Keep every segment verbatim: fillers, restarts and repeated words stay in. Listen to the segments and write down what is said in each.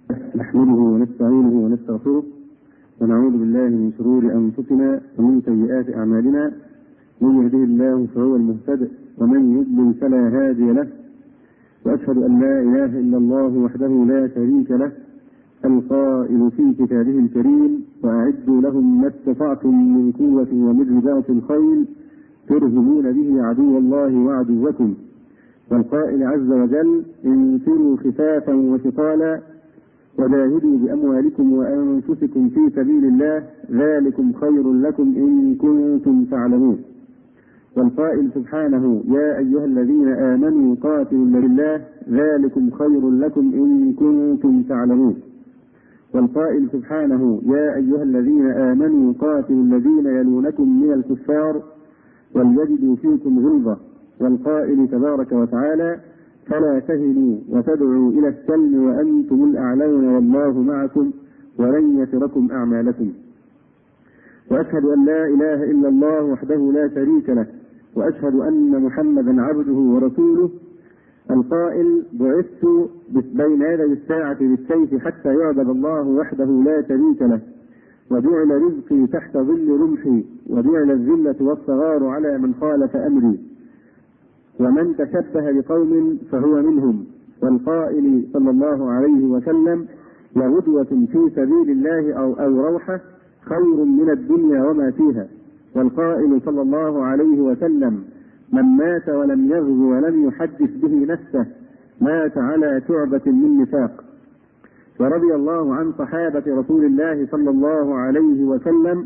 نحمده ونستعينه ونستغفره ونعوذ بالله من شرور أنفسنا ومن سيئات أعمالنا. من يهده الله فهو المهتد ومن يضلل فلا هادي له، وأشهد أن لا إله إلا الله وحده لا شريك له القائل في كتابه الكريم: وأعدوا لهم ما استطعتم من قوة ومن رباط الخيل ترهبون به عدو الله وعدوكم، والقائل عز وجل: انفروا خفافا وثقالا وجاهدوا بأموالكم وأنفسكم في سبيل الله ذلكم خير لكم إن كنتم تعلمون. والقائل سبحانه: يا أيها الذين آمنوا قاتلوا لله ذلكم خير لكم إن كنتم تعلمون. والقائل سبحانه: يا أيها الذين آمنوا قاتلوا الذين يلونكم من الكفار وليجدوا فيكم غلظة. والقائل تبارك وتعالى: فلا تهنوا وتدعوا إلى السلم وأنتم الأعلون والله معكم ولن يتركم أعمالكم. وأشهد أن لا إله إلا الله وحده لا شريك له، وأشهد أن محمدا عبده ورسوله القائل: بعثت بين يدي الساعة بالسيف حتى يعبد الله وحده لا شريك له، وجعل رزقي تحت ظل رمحي، وجعل الذلة والصغار على من خالف أمري، ومن تشبه بقوم فهو منهم. والقائل صلى الله عليه وسلم: لغدوة في سبيل الله أو, أو روحة خير من الدنيا وما فيها. والقائل صلى الله عليه وسلم: من مات ولم يغزو ولم يحدث به نفسه مات على شعبة من نفاق. ورضي الله عن صحابة رسول الله صلى الله عليه وسلم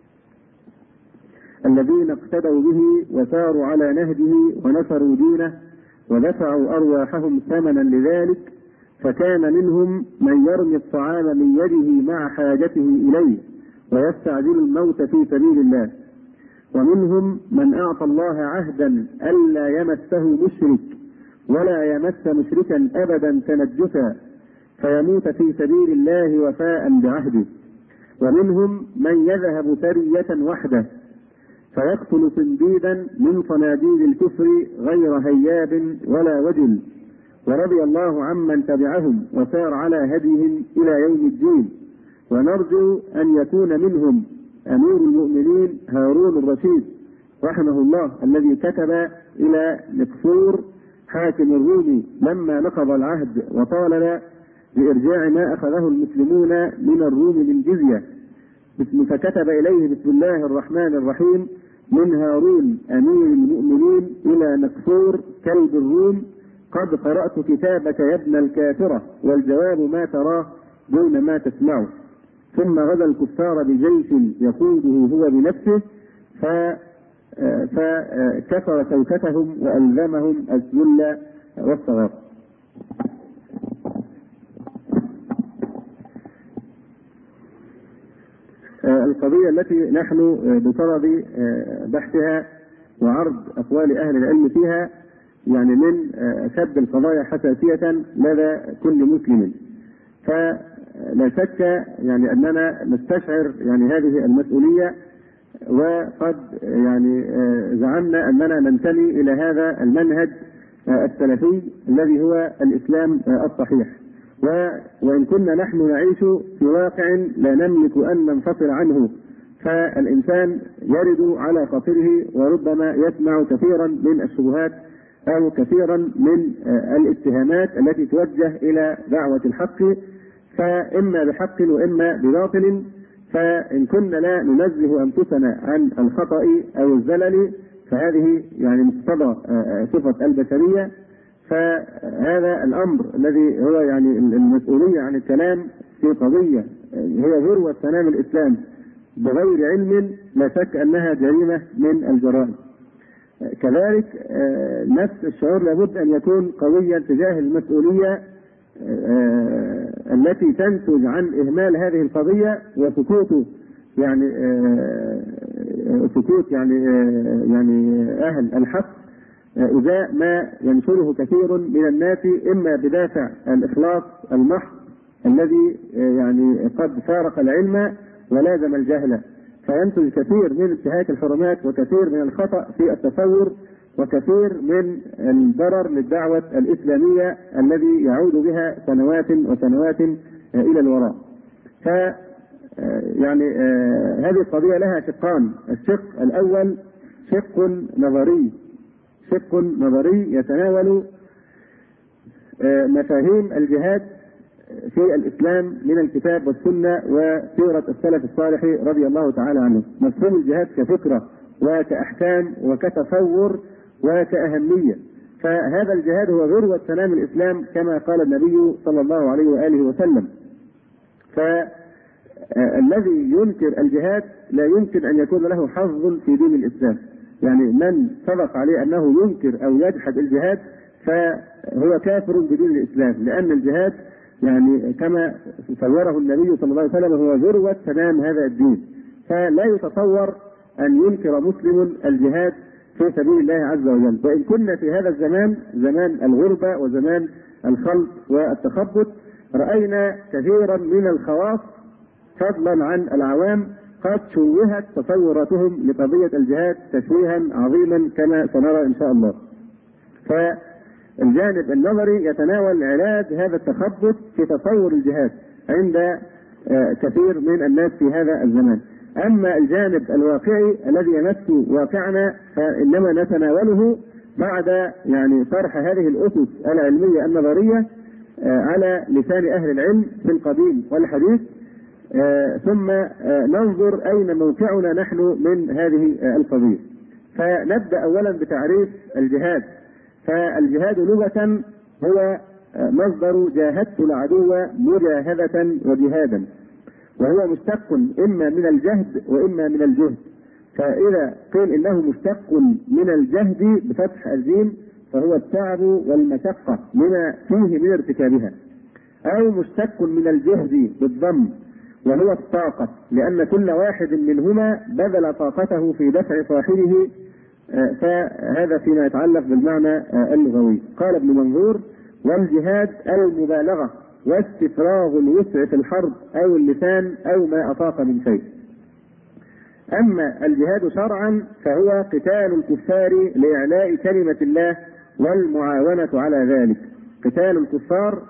الذين اقتدوا به وساروا على نهجه ونصروا دينه ودفعوا أرواحهم ثمنا لذلك، فكان منهم من يرمي الطعام من يده مع حاجته إليه ويستعجل الموت في سبيل الله، ومنهم من أعطى الله عهدا ألا يمسه مشرك ولا يمس مشركا أبدا تنجسا فيموت في سبيل الله وفاء بعهده، ومنهم من يذهب سرية وحده فيقتل صنديدا من صناديد الكفر غير هياب ولا وجل. ورضي الله عمن تبعهم وسار على هديهم إلى يوم الدين. ونرجو أن يكون منهم أمير المؤمنين هارون الرشيد رحمه الله، الذي كتب إلى مقصور حاكم الروم لما نقض العهد وطالب بإرجاع ما أخذه المسلمون من الروم من جزية، فكتب إليه: بسم الله الرحمن الرحيم، من هارون أمير المؤمنين إلى مقصور كلب الروم، قد قرأت كتابك يا ابن الكافرة، والجواب ما تراه دون ما تسمعه. ثم غزا الكفار بجيش يقوده هو بنفسه فكسر شوكتهم وألزمهم الذل والصغار. القضية التي نحن بصدد بحثها وعرض أقوال أهل العلم فيها يعني من شد القضايا حساسية لدى كل مسلم، فلا شك يعني أننا نستشعر يعني هذه المسؤولية، وقد يعني زعمنا أننا ننتمي إلى هذا المنهج السلفي الذي هو الإسلام الصحيح. وإن كنا نحن نعيش في واقع لا نملك أن ننفصل عنه، فالإنسان يرد على خاطره وربما يسمع كثيرا من الشبهات أو كثيرا من الاتهامات التي توجه إلى دعوة الحق، فإما بحق وإما بباطل. فإن كنا لا ننزه أنفسنا عن الخطأ أو الزلل فهذه يعني مقتضى صفة البشرية. فهذا الأمر الذي هو يعني المسؤولية عن الكلام في قضية هي ذروة سنام الإسلام بغير علم، لا شك أنها جريمة من الجرائم. كذلك نفس الشعور لابد أن يكون قويا تجاه المسؤولية التي تنتج عن إهمال هذه القضية وسكوت يعني سكوت يعني يعني أهل الحق إذا ما ينشره كثير من الناس، إما بدافع الإخلاص المحض الذي يعني قد فارق العلم ولازم الجهل، فينتج كثير من انتهاك الحرمات وكثير من الخطأ في التصور وكثير من الضرر للدعوة الإسلامية الذي يعود بها سنوات وسنوات إلى الوراء. ف يعني هذه القضية لها شقان، الشق الأول شق نظري، شق نظري يتناول مفاهيم الجهاد في الإسلام من الكتاب والسنة وسيرة السلف الصالح رضي الله تعالى عنه. مفهوم الجهاد كفكرة وكأحكام وكتصور وكأهمية، فهذا الجهاد هو ذروة سنام الإسلام كما قال النبي صلى الله عليه وآله وسلم. فالذي ينكر الجهاد لا يمكن أن يكون له حظ في دين الإسلام، يعني من سبق عليه أنه ينكر أو يجحد الجهاد فهو كافر بدين الإسلام، لأن الجهاد يعني كما صوره النبي صلى الله عليه وسلم هو ذروة سنام هذا الدين، فلا يتصور أن ينكر مسلم الجهاد في سبيل الله عز وجل. وإن كنا في هذا الزمان زمان الغربة وزمان الخلط والتخبط رأينا كثيرا من الخواص فضلا عن العوام قد شوهت تصوراتهم لقضية الجهاد تشويها عظيما كما سنرى إن شاء الله. فالجانب النظري يتناول علاج هذا التخبط في تصور الجهاد عند كثير من الناس في هذا الزمان. أما الجانب الواقعي الذي يمس واقعنا فإنما نتناوله بعد يعني طرح هذه الأسس العلمية النظرية على لسان أهل العلم في القديم والحديث، ثم ننظر أين موقعنا نحن من هذه القضية. فنبدأ أولا بتعريف الجهاد. فالجهاد لغة هو مصدر جاهدت العدو مجاهدة وجهادا، وهو مشتق إما من الجهد وإما من الجهد. فإذا قيل إنه مشتق من الجهد بفتح الجيم فهو التعب والمشقة لما فيه من ارتكابها، أو مشتق من الجهد بالضم وهو الطاقة، لأن كل واحد منهما بذل طاقته في دفع صاحبه، فهذا فيما يتعلق بالمعنى اللغوي. قال ابن منظور: والجهاد المبالغة واستفراغ الوسع في الحرب أو اللسان أو ما أطاق من شيء. أما الجهاد شرعا فهو قتال الكفار لإعلاء كلمة الله والمعاونة على ذلك، قتال الكفار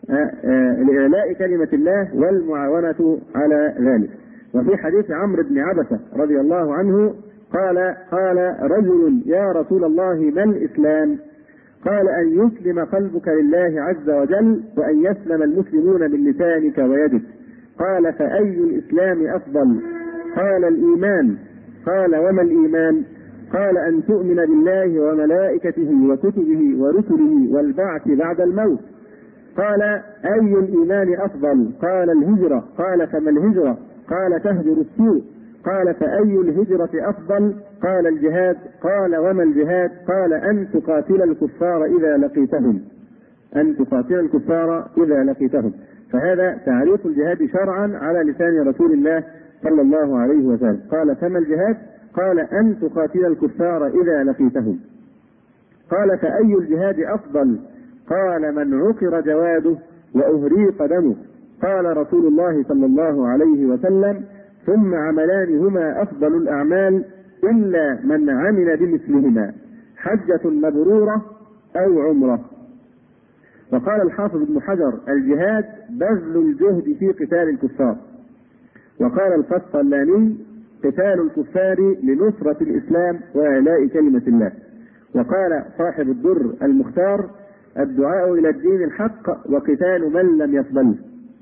لإعلاء كلمة الله والمعاونة على ذلك. وفي حديث عمرو بن عبسة رضي الله عنه قال قال رجل: يا رسول الله ما الإسلام؟ قال: أن يسلم قلبك لله عز وجل وأن يسلم المسلمون من لسانك ويدك. قال: فأي الإسلام أفضل؟ قال: الإيمان. قال: وما الإيمان؟ قال: أن تؤمن بالله وملائكته وكتبه ورسله والبعث بعد الموت. قال: أي الإيمان أفضل؟ قال: الهجرة. قال: فما الهجرة؟ قال: تهجر السوء. قال: فأي الهجرة أفضل؟ قال: الجهاد. قال: وما الجهاد؟ قال: أن تقاتل الكفار إذا لقيتهم، أن تقاتل الكفار إذا لقيتهم. فهذا تعريف الجهاد شرعا على لسان رسول الله صلى الله عليه وسلم. قال: فما الجهاد؟ قال: أن تقاتل الكفار إذا لقيتهم. قال: فأي الجهاد أفضل؟ قال: من عقر جواده وأهريق دمه. قال رسول الله صلى الله عليه وسلم: ثم عملان هما أفضل الأعمال إلا من عمل بمثلهما، حجة مبرورة أو عمرة. وقال الحافظ ابن حجر: الجهاد بذل الجهد في قتال الكفار. وقال القسطلاني: قتال الكفار لنصرة الإسلام وإعلاء كلمة الله. وقال صاحب الدر المختار: الدعاء إلى الدين الحق وقتال من لم يقبله.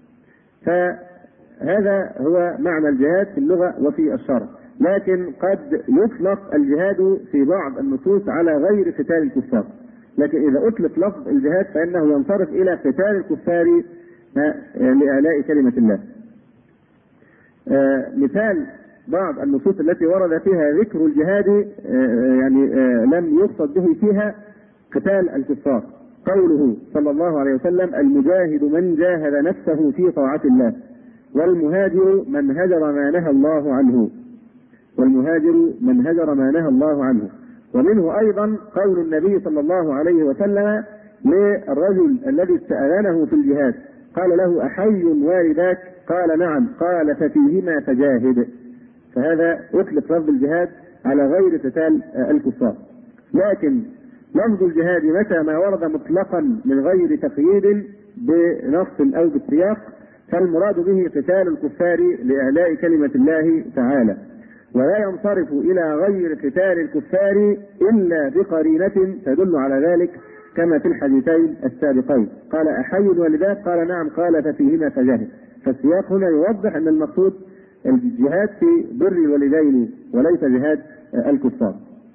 فهذا هو معنى الجهاد في اللغة وفي الشرع، لكن قد يطلق الجهاد في بعض النصوص على غير قتال الكفار، لكن إذا أطلق لفظ الجهاد فإنه ينصرف إلى قتال الكفار لإعلاء كلمة الله. آه مثال بعض النصوص التي ورد فيها ذكر الجهاد آه يعني آه لم يقصد به فيها قتال الكفار، قوله صلى الله عليه وسلم: المجاهد من جاهد نفسه في طاعة الله، والمهاجر من هجر ما نهى الله عنه، والمهاجر من هجر ما نهى الله عنه. ومنه أيضا قول النبي صلى الله عليه وسلم للرجل الذي استأذنه في الجهاد، قال له: أحي والداك؟ قال: نعم. قال: ففيهما فجاهد. فهذا أطلق لفظ الجهاد على غير قتال الكفار. لكن لفظ الجهاد متى ما ورد مطلقا من غير تقييد بنص أو بالسياق فالمراد به قتال الكفار لإعلاء كلمة الله تعالى، ولا ينصرف إلى غير قتال الكفار إلا بقرينة تدل على ذلك كما في الحديثين السابقين. قال أحي الوالدات؟ قال نعم. قال ففيهما فجاهد. فالسياق هنا يوضح أن المقصود الجهاد في بر الوالدين وليس جهاد الكفار.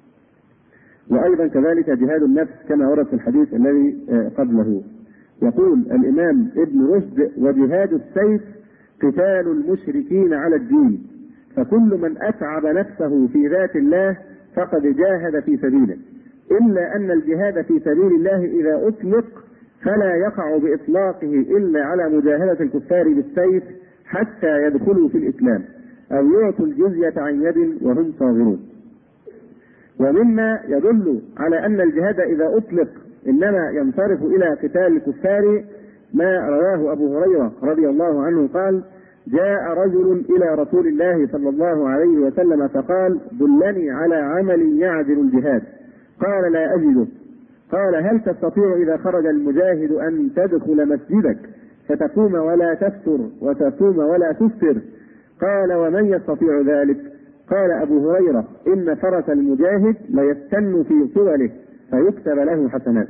وأيضا كذلك جهاد النفس كما ورد في الحديث الذي قبله. يقول الإمام ابن رشد: وجهاد السيف قتال المشركين على الدين، فكل من أتعب نفسه في ذات الله فقد جاهد في سبيله، إلا أن الجهاد في سبيل الله إذا أطلق فلا يقع بإطلاقه إلا على مجاهدة الكفار بالسيف حتى يدخلوا في الإسلام أو يعطوا الجزية عن يد وهم صاغرون. ومما يدل على أن الجهاد إذا أطلق إنما ينصرف إلى قتال الكفار ما رواه أبو هريرة رضي الله عنه قال: جاء رجل إلى رسول الله صلى الله عليه وسلم فقال: دلني على عمل يعدل الجهاد. قال: لا أجده. قال: هل تستطيع إذا خرج المجاهد أن تدخل مسجدك فتقوم ولا تفتر وتصوم ولا تفطر؟ قال: ومن يستطيع ذلك؟ قال أبو هريرة: إن فرس المجاهد ليستن في طوله فيكتب له حسنات.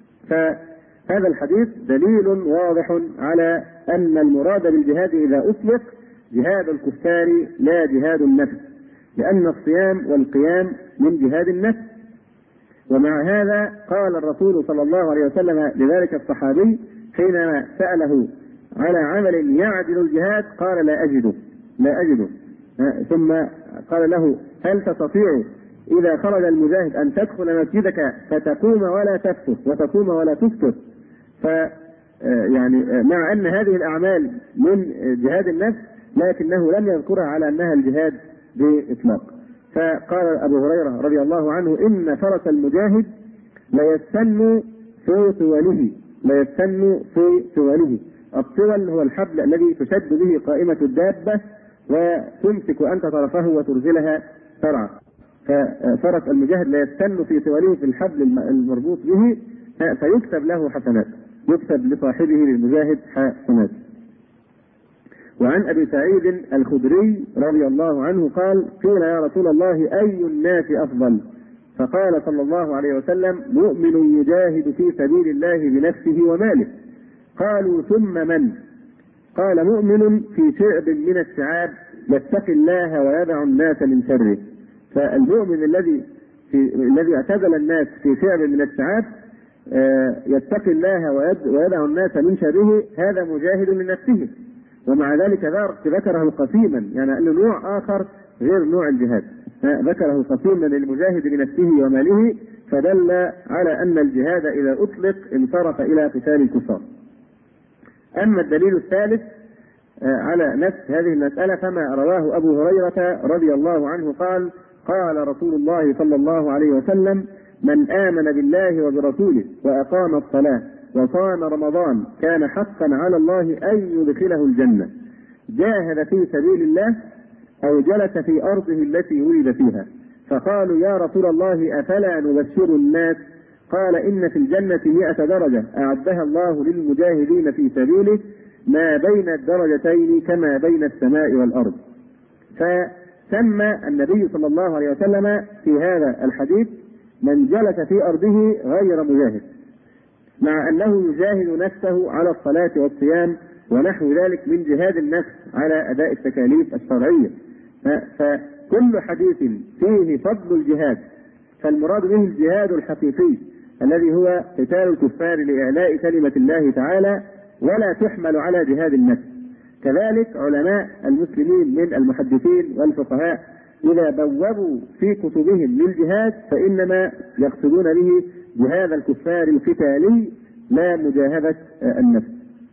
فهذا الحديث دليل واضح على أن المراد بالجهاد إذا أطلق جهاد الكفار لا جهاد النفس، لأن الصيام والقيام من جهاد النفس. ومع هذا قال الرسول صلى الله عليه وسلم لذلك الصحابي حينما سأله على عمل يعدل الجهاد قال: لا أجده لا أجده. ثم قال له: هل تستطيع إذا خرج المجاهد أن تدخل مسجدك فتقوم ولا تفتر وتصوم ولا تفطر؟ ف يعني مع أن هذه الأعمال من جهاد النفس لكنه لم يذكرها على أنها الجهاد بإطلاق. فقال أبو هريرة رضي الله عنه: إن فرس المجاهد ليستن في طوله ليستن في طوله. الطول هو الحبل الذي تشد به قائمة الدابة وتمسك أنت طرفه وترسلها ترعى. ففرس المجاهد ليستن في طوله في الحبل المربوط به فيكتب له حسنات، يكتب لصاحبه للمجاهد حسنات. وعن أبي سعيد الخدري رضي الله عنه قال: قيل يا رسول الله أي الناس أفضل؟ فقال صلى الله عليه وسلم: مؤمن يجاهد في سبيل الله بنفسه وماله. قالوا: ثم من؟ قال: مؤمن في شعب من الشعاب يتقي الله ويدع الناس من شره. فالمؤمن الذي في الذي اعتزل الناس في شعب من الشعاب يتقي الله ويدع الناس من شره، هذا مجاهد لنفسه. ومع ذلك ذكره قسيما، يعني أنه نوع آخر غير نوع الجهاد، ذكره قسيما للمجاهد لنفسه وماله، فدل على أن الجهاد إذا أطلق انصرف إلى قتال الكفار. أما الدليل الثالث على نفس هذه المسألة فما رواه أبو هريرة رضي الله عنه قال: قال رسول الله صلى الله عليه وسلم: من آمن بالله وبرسوله وأقام الصلاة وصام رمضان كان حقا على الله أن يدخله الجنة، جاهد في سبيل الله أو جلس في أرضه التي ولد فيها. فقالوا: يا رسول الله أفلا نبشر الناس؟ قال: إن في الجنة مئة درجة أعدها الله للمجاهدين في سبيله ما بين الدرجتين كما بين السماء والأرض. فسمى النبي صلى الله عليه وسلم في هذا الحديث من جلس في أرضه غير مجاهد، مع أنه يجاهد نفسه على الصلاة والصيام ونحو ذلك من جهاد النفس على أداء التكاليف الشرعية. فكل حديث فيه فضل الجهاد فالمراد به الجهاد الحقيقي الذي هو قتال الكفار لإعلاء كلمة الله تعالى، ولا تحمل على جهاد النفس. كذلك علماء المسلمين من المحدثين والفقهاء إذا بوّبوا في كتبهم للجهاد فإنما يقصدون به جهاد الكفار القتالي لا مجاهدة النفس.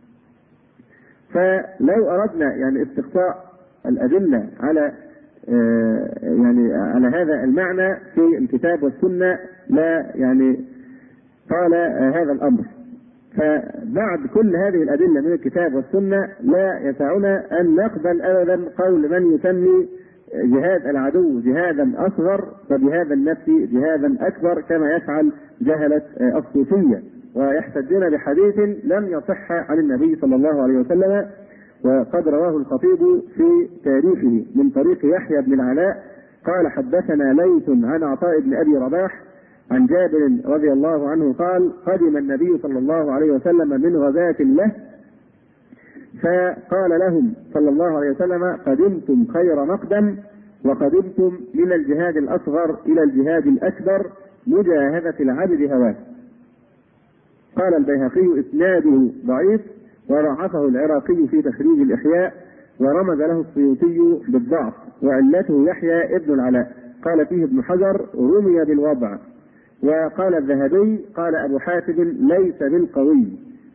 فلو أردنا يعني استقصاء الأدلة على يعني على هذا المعنى في الكتاب والسنة لا يعني قال هذا الأمر. فبعد كل هذه الأدلة من الكتاب والسنة لا يسعنا أن نقبل أبدا قول من يسمي جهاد العدو جهادا أصغر وجهاد النفس جهادا أكبر كما يفعل جهلة الصوفية، ويحتجون بحديث لم يصح عن النبي صلى الله عليه وسلم وقد رواه الخطيب في تاريخه من طريق يحيى بن العلاء قال حدثنا ليث عن عطاء بن أبي رباح عن جابر رضي الله عنه قال قدم النبي صلى الله عليه وسلم من غزاة له فقال لهم صلى الله عليه وسلم قدمتم خير مقدم وقدمتم من الجهاد الأصغر إلى الجهاد الأكبر مجاهدة العبد هواه. قال البيهقي إسناده ضعيف وضعفه العراقي في تخريج الإحياء ورمز له السيوطي بالضعف وعلته يحيى ابن العلاء قال فيه ابن حجر رمي بالوضع. وقال الذهبي قال أبو حاتم ليس بالقوي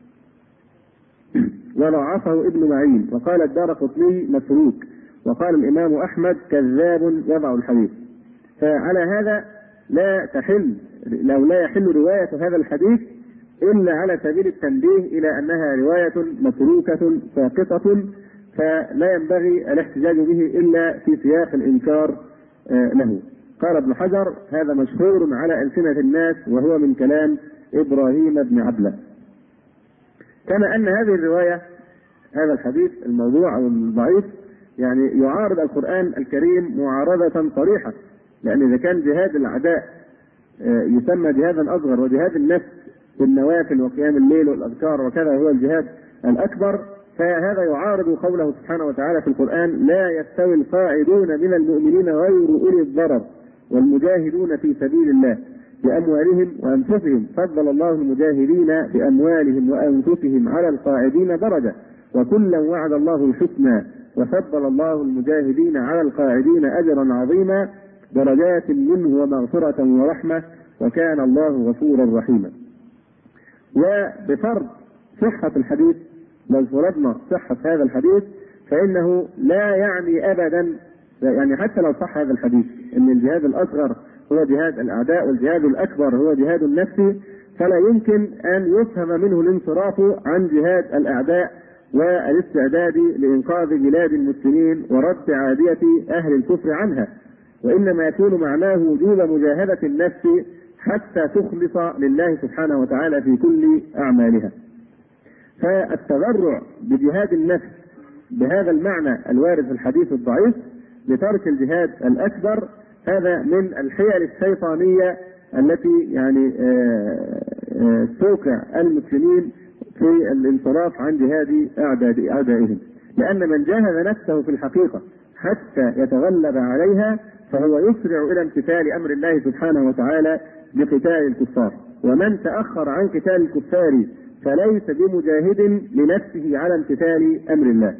وضعفه ابن معين. وقال الدارقطني متروك. وقال الإمام أحمد كذاب يضع الحديث. فعلى هذا لا تحل لو لا يحل رواية هذا الحديث إلا على سبيل التنبيه إلى أنها رواية متروكة ساقطة فلا ينبغي الاحتجاج به إلا في سياق الإنكار له. قال ابن حجر هذا مشهور على ألسنة الناس وهو من كلام إبراهيم بن عبلة. كما أن هذه الرواية هذا الحديث الموضوع أو الضعيف يعني يعارض القرآن الكريم معارضة صريحة، لأن إذا كان جهاد الأعداء يسمى جهادا أصغر وجهاد النفس بالنوافل وقيام الليل والأذكار وكذا هو الجهاد الأكبر، فهذا يعارض قوله سبحانه وتعالى في القرآن لا يستوي القاعدون من المؤمنين غير أولي الضرر والمجاهدون في سبيل الله بأموالهم وأنفسهم فضل الله المجاهدين بأموالهم وأنفسهم على القاعدين درجة وكلا وعد الله الحسنى وفضل الله المجاهدين على القاعدين أجرا عظيما درجات منه ومغفرة ورحمة وكان الله غفورا رحيما. وبفرض صحة الحديث لو فرضنا صحة هذا الحديث فإنه لا يعني أبدا يعني حتى لو صح هذا الحديث أن الجهاد الأصغر هو جهاد الأعداء والجهاد الأكبر هو جهاد النفس فلا يمكن أن يفهم منه الانصراف عن جهاد الأعداء والاستعداد لإنقاذ بلاد المسلمين ورد عادية أهل الكفر عنها، وإنما يكون معناه وجوب مجاهدة النفس حتى تخلص لله سبحانه وتعالى في كل أعمالها. فالتبرع بجهاد النفس بهذا المعنى الوارد في الحديث الضعيف لترك الجهاد الأكبر هذا من الحيل الشيطانية التي يعني توقع المسلمين في الانصراف عن جهاد أعدائهم، لأن من جاهد نفسه في الحقيقة حتى يتغلب عليها فهو يسرع إلى امتثال أمر الله سبحانه وتعالى بقتال الكفار، ومن تأخر عن قتال الكفار فليس بمجاهد لنفسه على امتثال أمر الله.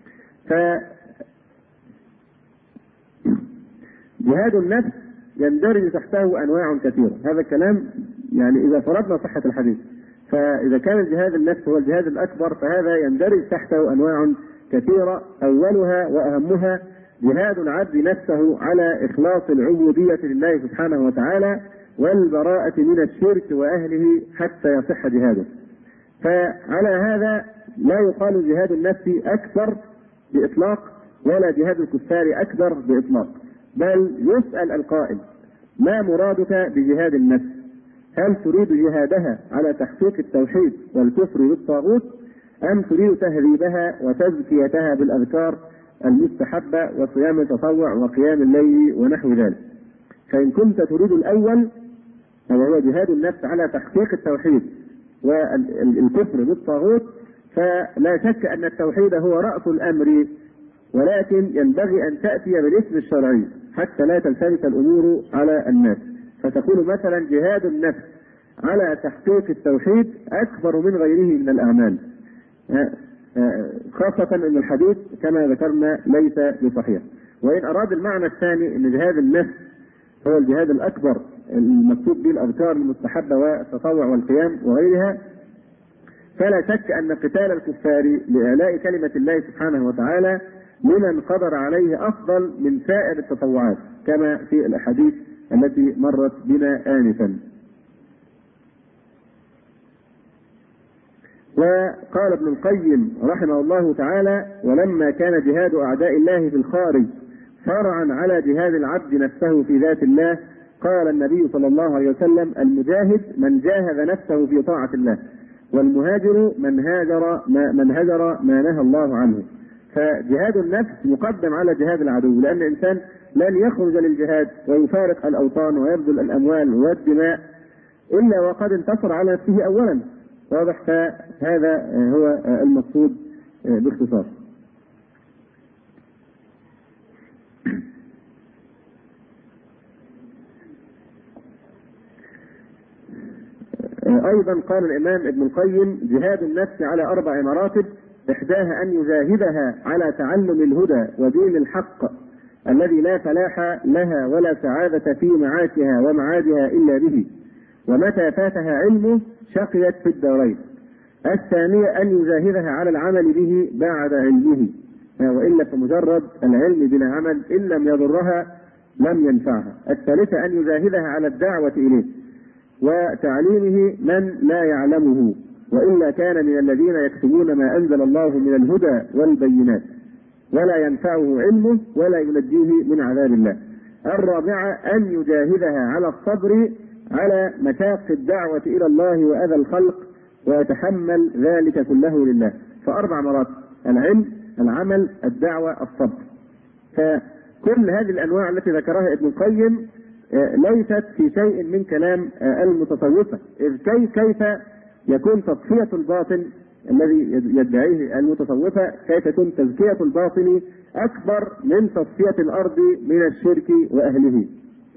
فجهاد النفس يندرج تحته أنواع كثيرة، هذا الكلام يعني إذا فرضنا صحة الحديث، فإذا كان الجهاد النفس هو الجهاد الأكبر فهذا يندرج تحته أنواع كثيرة، أولها وأهمها جهاد العبد نفسه على إخلاص العبودية لله سبحانه وتعالى والبراءة من الشرك وأهله حتى يصح جهاده. فعلى هذا لا يقال جهاد النفس أكبر بإطلاق ولا جهاد الكفار أكبر بإطلاق، بل يسأل القائل ما مرادك بجهاد النفس؟ هل تريد جهادها على تحقيق التوحيد والكفر بالطاغوت أم تريد تهذيبها وتزكيتها بالأذكار المستحبة وصيام التطوع وقيام الليل ونحو ذلك؟ فإن كنت تريد الأول وهو جهاد النفس على تحقيق التوحيد والكفر بالطاغوت فلا شك أن التوحيد هو رأس الأمر، ولكن ينبغي أن تأتي بالاسم الشرعي حتى لا تلتبس الأمور على الناس، فتقول مثلا جهاد النفس على تحقيق التوحيد أكبر من غيره من الأعمال، خاصة أن الحديث كما ذكرنا ليس بصحيح. وإن أراد المعنى الثاني أن جهاد النفس هو الجهاد الأكبر المكتوب به الأذكار المستحبة والتطوع والقيام وغيرها، فلا شك أن قتال الكفار لإعلاء كلمة الله سبحانه وتعالى لمن قدر عليه أفضل من سائر التطوعات كما في الأحاديث التي مرت بنا آنفا. وقال ابن القيم رحمه الله تعالى ولما كان جهاد أعداء الله في الخارج فرعا على جهاد العبد نفسه في ذات الله قال النبي صلى الله عليه وسلم المجاهد من جاهد نفسه في طاعة الله والمهاجر من هاجر ما, من هجر ما نهى الله عنه فجهاد النفس مقدم على جهاد العدو، لأن الإنسان لن يخرج للجهاد ويفارق الأوطان ويبذل الأموال والدماء إلا وقد انتصر على نفسه أولا. واضح؟ فهذا هو المقصود باختصار. أيضا قال الإمام ابن القيم: جهاد النفس على أربع مراتب، إحداها أن يجاهدها على تعلم الهدى ودين الحق الذي لا فلاح لها ولا سعادة في معاشها ومعادها إلا به، ومتى فاتها علمه شقيت في الدارين. الثانية أن يجاهدها على العمل به بعد علمه، وإلا فمجرد العلم بلا عمل إن لم يضرها لم ينفعها. الثالثة أن يجاهدها على الدعوة إليه وتعليمه من لا يعلمه، وإلا كان من الذين يكتبون ما أنزل الله من الهدى والبينات ولا ينفعه علمه ولا ينجيه من عذاب الله. الرابعة أن يجاهدها على الصبر على مشاق الدعوة إلى الله وأذى الخلق ويتحمل ذلك كله لله. فأربع مراتب: العلم، العمل، الدعوة، الصبر. فكل هذه الأنواع التي ذكرها ابن القيم ليست في شيء من كلام المتصوفة، إذ كيف يكون تصفية الباطن الذي يدعيه المتصوفة، كيف تكون تزكية الباطن أكبر من تصفية الأرض من الشرك وأهله.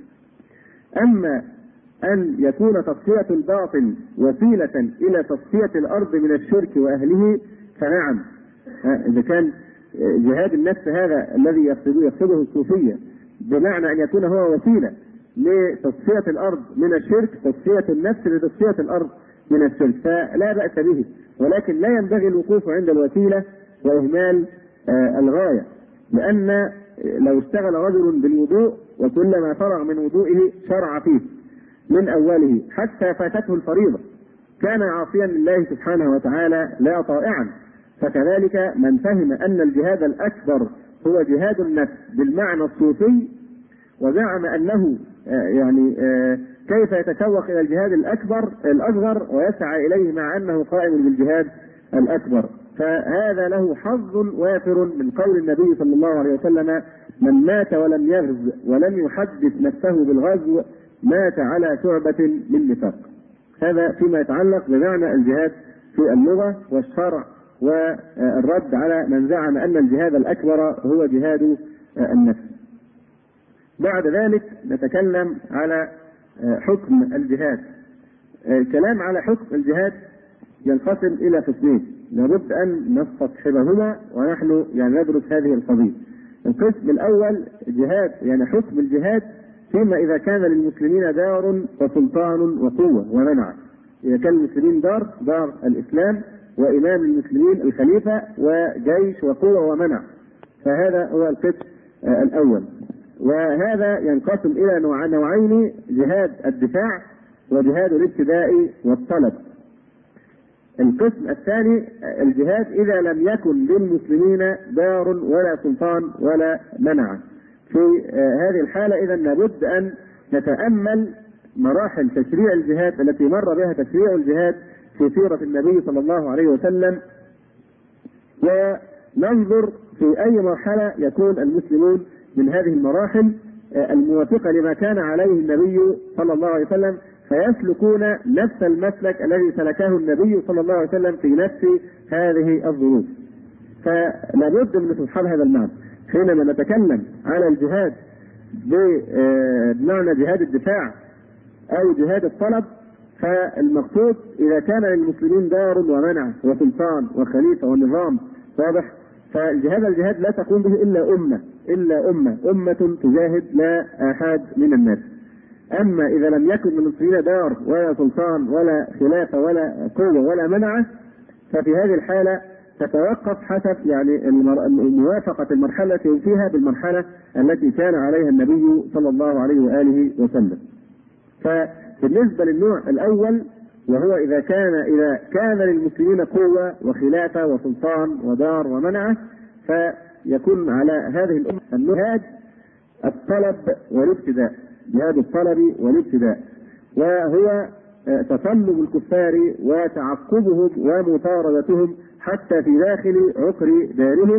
أما أن يكون تصفية الباطن وسيلة إلى تصفية الأرض من الشرك وأهله فنعم، إذا كان جهاد النفس هذا الذي يقصده الصوفية بمعنى أن يكون هو وسيلة لتصفية الأرض من الشرك، تصفية النفس لتصفية الأرض من الشرك، فلا بأس به، ولكن لا ينبغي الوقوف عند الوسيلة وإهمال آه الغاية. لأن لو اشتغل رجل بالوضوء وكلما فرغ من وضوئه شرع فيه من أوله حتى فاتته الفريضة كان عاصيا لله سبحانه وتعالى لا طائعا. فكذلك من فهم أن الجهاد الأكبر هو جهاد النفس بالمعنى الصوفي وزعم أنه آه يعني آه كيف يتشوق إلى الجهاد الأكبر الأصغر ويسعى إليه مع أنه قائم بالجهاد الأكبر، فهذا له حظ وافر من قول النبي صلى الله عليه وسلم: من مات ولم يغز ولم يحدث نفسه بالغزو مات على شعبة من نفاق. هذا فيما يتعلق بمعنى الجهاد في اللغة والشرع والرد على من زعم أن الجهاد الأكبر هو جهاد النفس. بعد ذلك نتكلم على حكم الجهاد. الكلام على حكم الجهاد ينقسم إلى قسمين لابد أن نستصحبهما ونحن يعني ندرس هذه القضية. القسم الأول جهاد يعني حكم الجهاد فيما إذا كان للمسلمين دار وسلطان وقوة ومنع. إذا كان المسلمين دار دار الإسلام وإمام المسلمين الخليفة وجيش وقوة ومنع، فهذا هو القسم الأول. وهذا ينقسم إلى نوعين: جهاد الدفاع وجهاد الابتداء والطلب. القسم الثاني الجهاد إذا لم يكن للمسلمين دار ولا سلطان ولا منع. في هذه الحالة إذا لابد أن نتأمل مراحل تشريع الجهاد التي مر بها تشريع الجهاد في سيرة النبي صلى الله عليه وسلم، وننظر في أي مرحلة يكون المسلمون من هذه المراحل الموافقة لما كان عليه النبي صلى الله عليه وسلم، فيسلكون نفس المسلك الذي سلكه النبي صلى الله عليه وسلم في نفس هذه الظروف. فلا بد من استصحاب هذا المعنى حينما نتكلم على الجهاد بمعنى جهاد الدفاع أو جهاد الطلب. فالمقصود إذا كان للمسلمين دار ومنع وسلطان وخليفة ونظام واضح، فالجهاد الجهاد لا تقوم به إلا أمة إلا أمة أمة تجاهد لا أحد من الناس. أما إذا لم يكن للمسلمين دار ولا سلطان ولا خلافة ولا قوة ولا منعة، ففي هذه الحالة تتوقف حسب يعني موافقة المرحلة التي فيها بالمرحلة التي كان عليها النبي صلى الله عليه وآله وسلم. فبالنسبة للنوع الأول وهو إذا كان إذا كان للمسلمين قوة وخلافة وسلطان ودار ومنعة، فيكون على هذه الأمة الجهاد الطلب والابتداء، جهاد الطلب والابتداء، وهو تصلب الكفار وتعقبهم ومطاردتهم حتى في داخل عقر دارهم،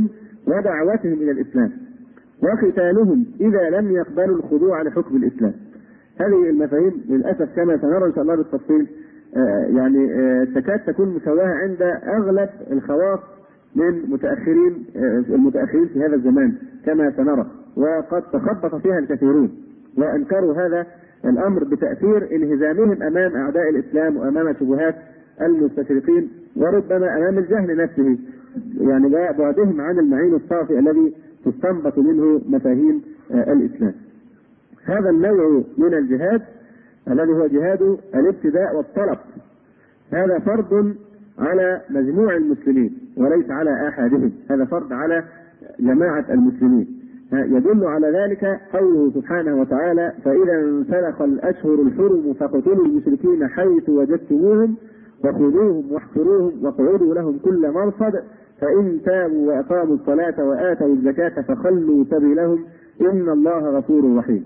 ودعوتهم إلى الإسلام، وقتالهم إذا لم يقبلوا الخضوع لحكم الإسلام. هذه المفاهيم للأسف كما سنرى إن شاء الله بالتفصيل آه يعني آه تكاد تكون مساواة عند أغلب الخواص من متأخرين آه المتأخرين في هذا الزمان كما سنرى، وقد تخبط فيها الكثيرون وأنكروا هذا الأمر بتأثير انهزامهم أمام أعداء الإسلام وأمام شبهات المستشرقين، وربما أمام الجهل نفسه، يعني بعدهم عن المعين الصافي الذي تستنبط منه مفاهيم آه الإسلام. هذا النوع من الجهاد الذي هو جهاد الابتداء والطلب، هذا فرض على مجموع المسلمين وليس على أحدهم، هذا فرض على جماعة المسلمين. يدل على ذلك قوله سبحانه وتعالى: فإذا انسلخ الأشهر الحرم فاقتلوا المشركين حيث وجدتموهم وخذوهم واحصروهم واقعدوا لهم كل مرصد فإن تابوا وأقاموا الصلاة وآتوا الزكاة فخلوا سبيلهم إن الله غفور رحيم.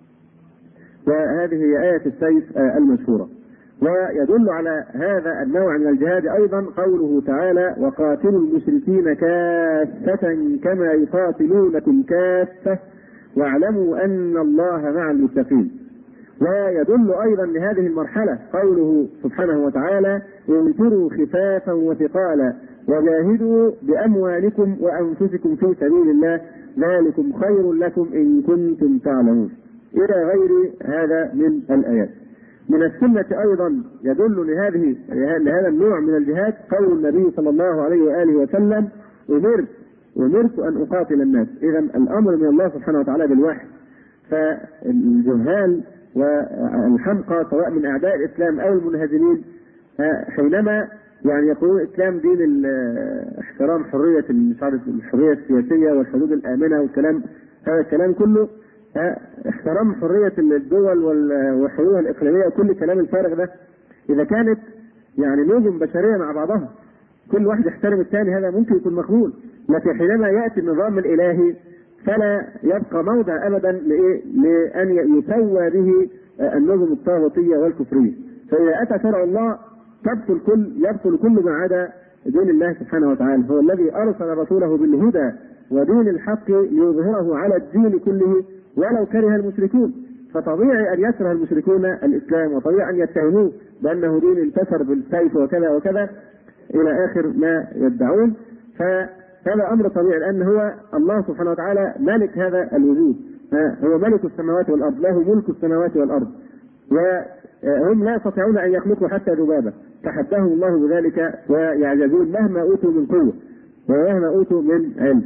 وهذه هي آية السيف المشهورة. ويدل على هذا النوع من الجهاد أيضا قوله تعالى: وقاتلوا المشركين كافة كما يقاتلونكم كافة واعلموا أن الله مع المتقين. ويدل أيضا لهذه المرحلة قوله سبحانه وتعالى: انفروا خفافا وثقالا وجاهدوا بأموالكم وأنفسكم في سبيل الله ذلكم خير لكم إن كنتم تعلمون، إلى غير هذا من الآيات. من السنة أيضا يدل لهذه لهذا النوع من الجهاد قول النبي صلى الله عليه وآله وسلم: أمرت أمرت أن أقاتل الناس. إذا الأمر من الله سبحانه وتعالى بالوحي، فالجهال والحمقى سواء من أعداء الإسلام أو المنهزمين حينما يعني يقولون الإسلام دين احترام حرية الحرية السياسية والحدود الآمنة والكلام هذا الكلام كله، احترام حرية الدول والحدود الإقليمية وكل كلام الفارغ ده، إذا كانت يعني نظم بشرية مع بعضها كل واحد يحترم الثاني هذا ممكن يكون مقبول، لكن حينما يأتي النظام الإلهي فلا يبقى موضع أبدا لأن يسوى به النظم الطاغوتية والكفرية. فإذا أتى شرع الله تبطل كل يبطل كل ما عدا دين الله سبحانه وتعالى. هو الذي أرسل رسوله بالهدى ودين الحق ليظهره على الدين كله ولو كره المشركون. فطبيعي أن يكره المشركون الإسلام، وطبيعي أن يتهموه بأنه دين انتشر بالسيف وكذا وكذا إلى آخر ما يدعون. فهذا أمر طبيعي لأن هو الله سبحانه وتعالى ملك هذا الوجود، هو ملك السماوات والأرض، له ملك السماوات والأرض، وهم لا يستطيعون أن يخلقوا حتى ذبابة، تحداهم الله بذلك ويعجزون مهما أوتوا من قوة ومهما أوتوا من علم.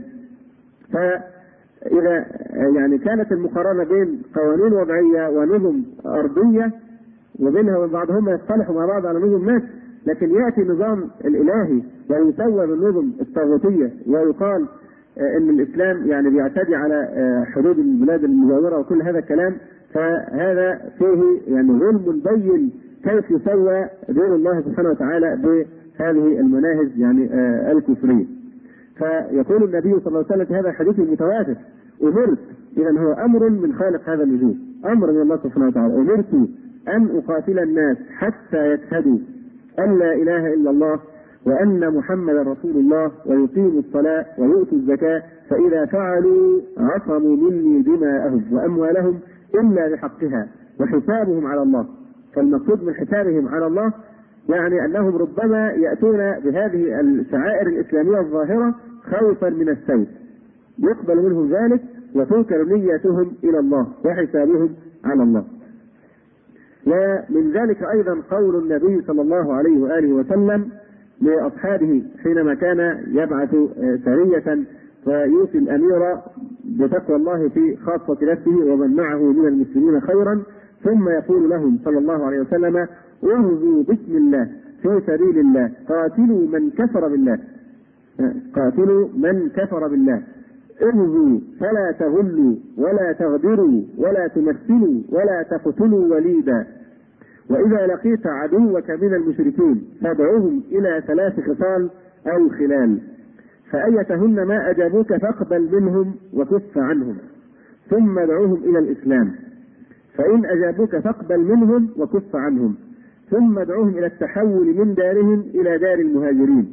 فإذا يعني كانت المقارنة بين قوانين وضعية ونظم أرضية وبينها وبين بعضهم يصطلحوا مع بعض على نظم ماشي، لكن يأتي النظام الإلهي ويسوى بالنظم الطاغوتية ويقال ان الاسلام يعني بيعتدي على حدود البلاد المجاوره وكل هذا الكلام، فهذا فيه يعني ظلم بين كيف يسوى دين الله سبحانه وتعالى بهذه المناهج يعني الكفريه. فيقول النبي صلى الله عليه وسلم في هذا الحديث المتواتر: امرت، اذا هو امر من خالق هذا الوجود، امر من الله سبحانه وتعالى، امرت ان اقاتل الناس حتى يشهدوا ان لا اله الا الله وأن محمد رسول الله ويقيموا الصلاة ويؤتوا الزكاة فإذا فعلوا عصموا مني دماءهم وأموالهم إلا بحقها وحسابهم على الله. فالمقصود من حسابهم على الله يعني أنهم ربما يأتون بهذه الشعائر الإسلامية الظاهرة خوفا من السيف، يقبل منهم ذلك وتوكل نيتهم إلى الله وحسابهم على الله. ومن ذلك أيضا قول النبي صلى الله عليه وآله وسلم لأصحابه حينما كان يبعث سرية ويوصي الأمير بتقوى الله في خاصة نفسه ومن معه من المسلمين خيرا، ثم يقول لهم صلى الله عليه وسلم: اغزوا بسم الله في سبيل الله قاتلوا من كفر بالله قاتلوا من كفر بالله اغزوا فلا تغلوا ولا تغدروا ولا تمثلوا ولا تقتلوا وليدا، وإذا لقيت عدوك من المشركين فادعوهم إلى ثلاث خصال أو خلال، فأيتهن ما أجابوك فاقبل منهم وكف عنهم، ثم ادعوهم إلى الإسلام، فإن أجابوك فاقبل منهم وكف عنهم، ثم ادعوهم إلى التحول من دارهم إلى دار المهاجرين،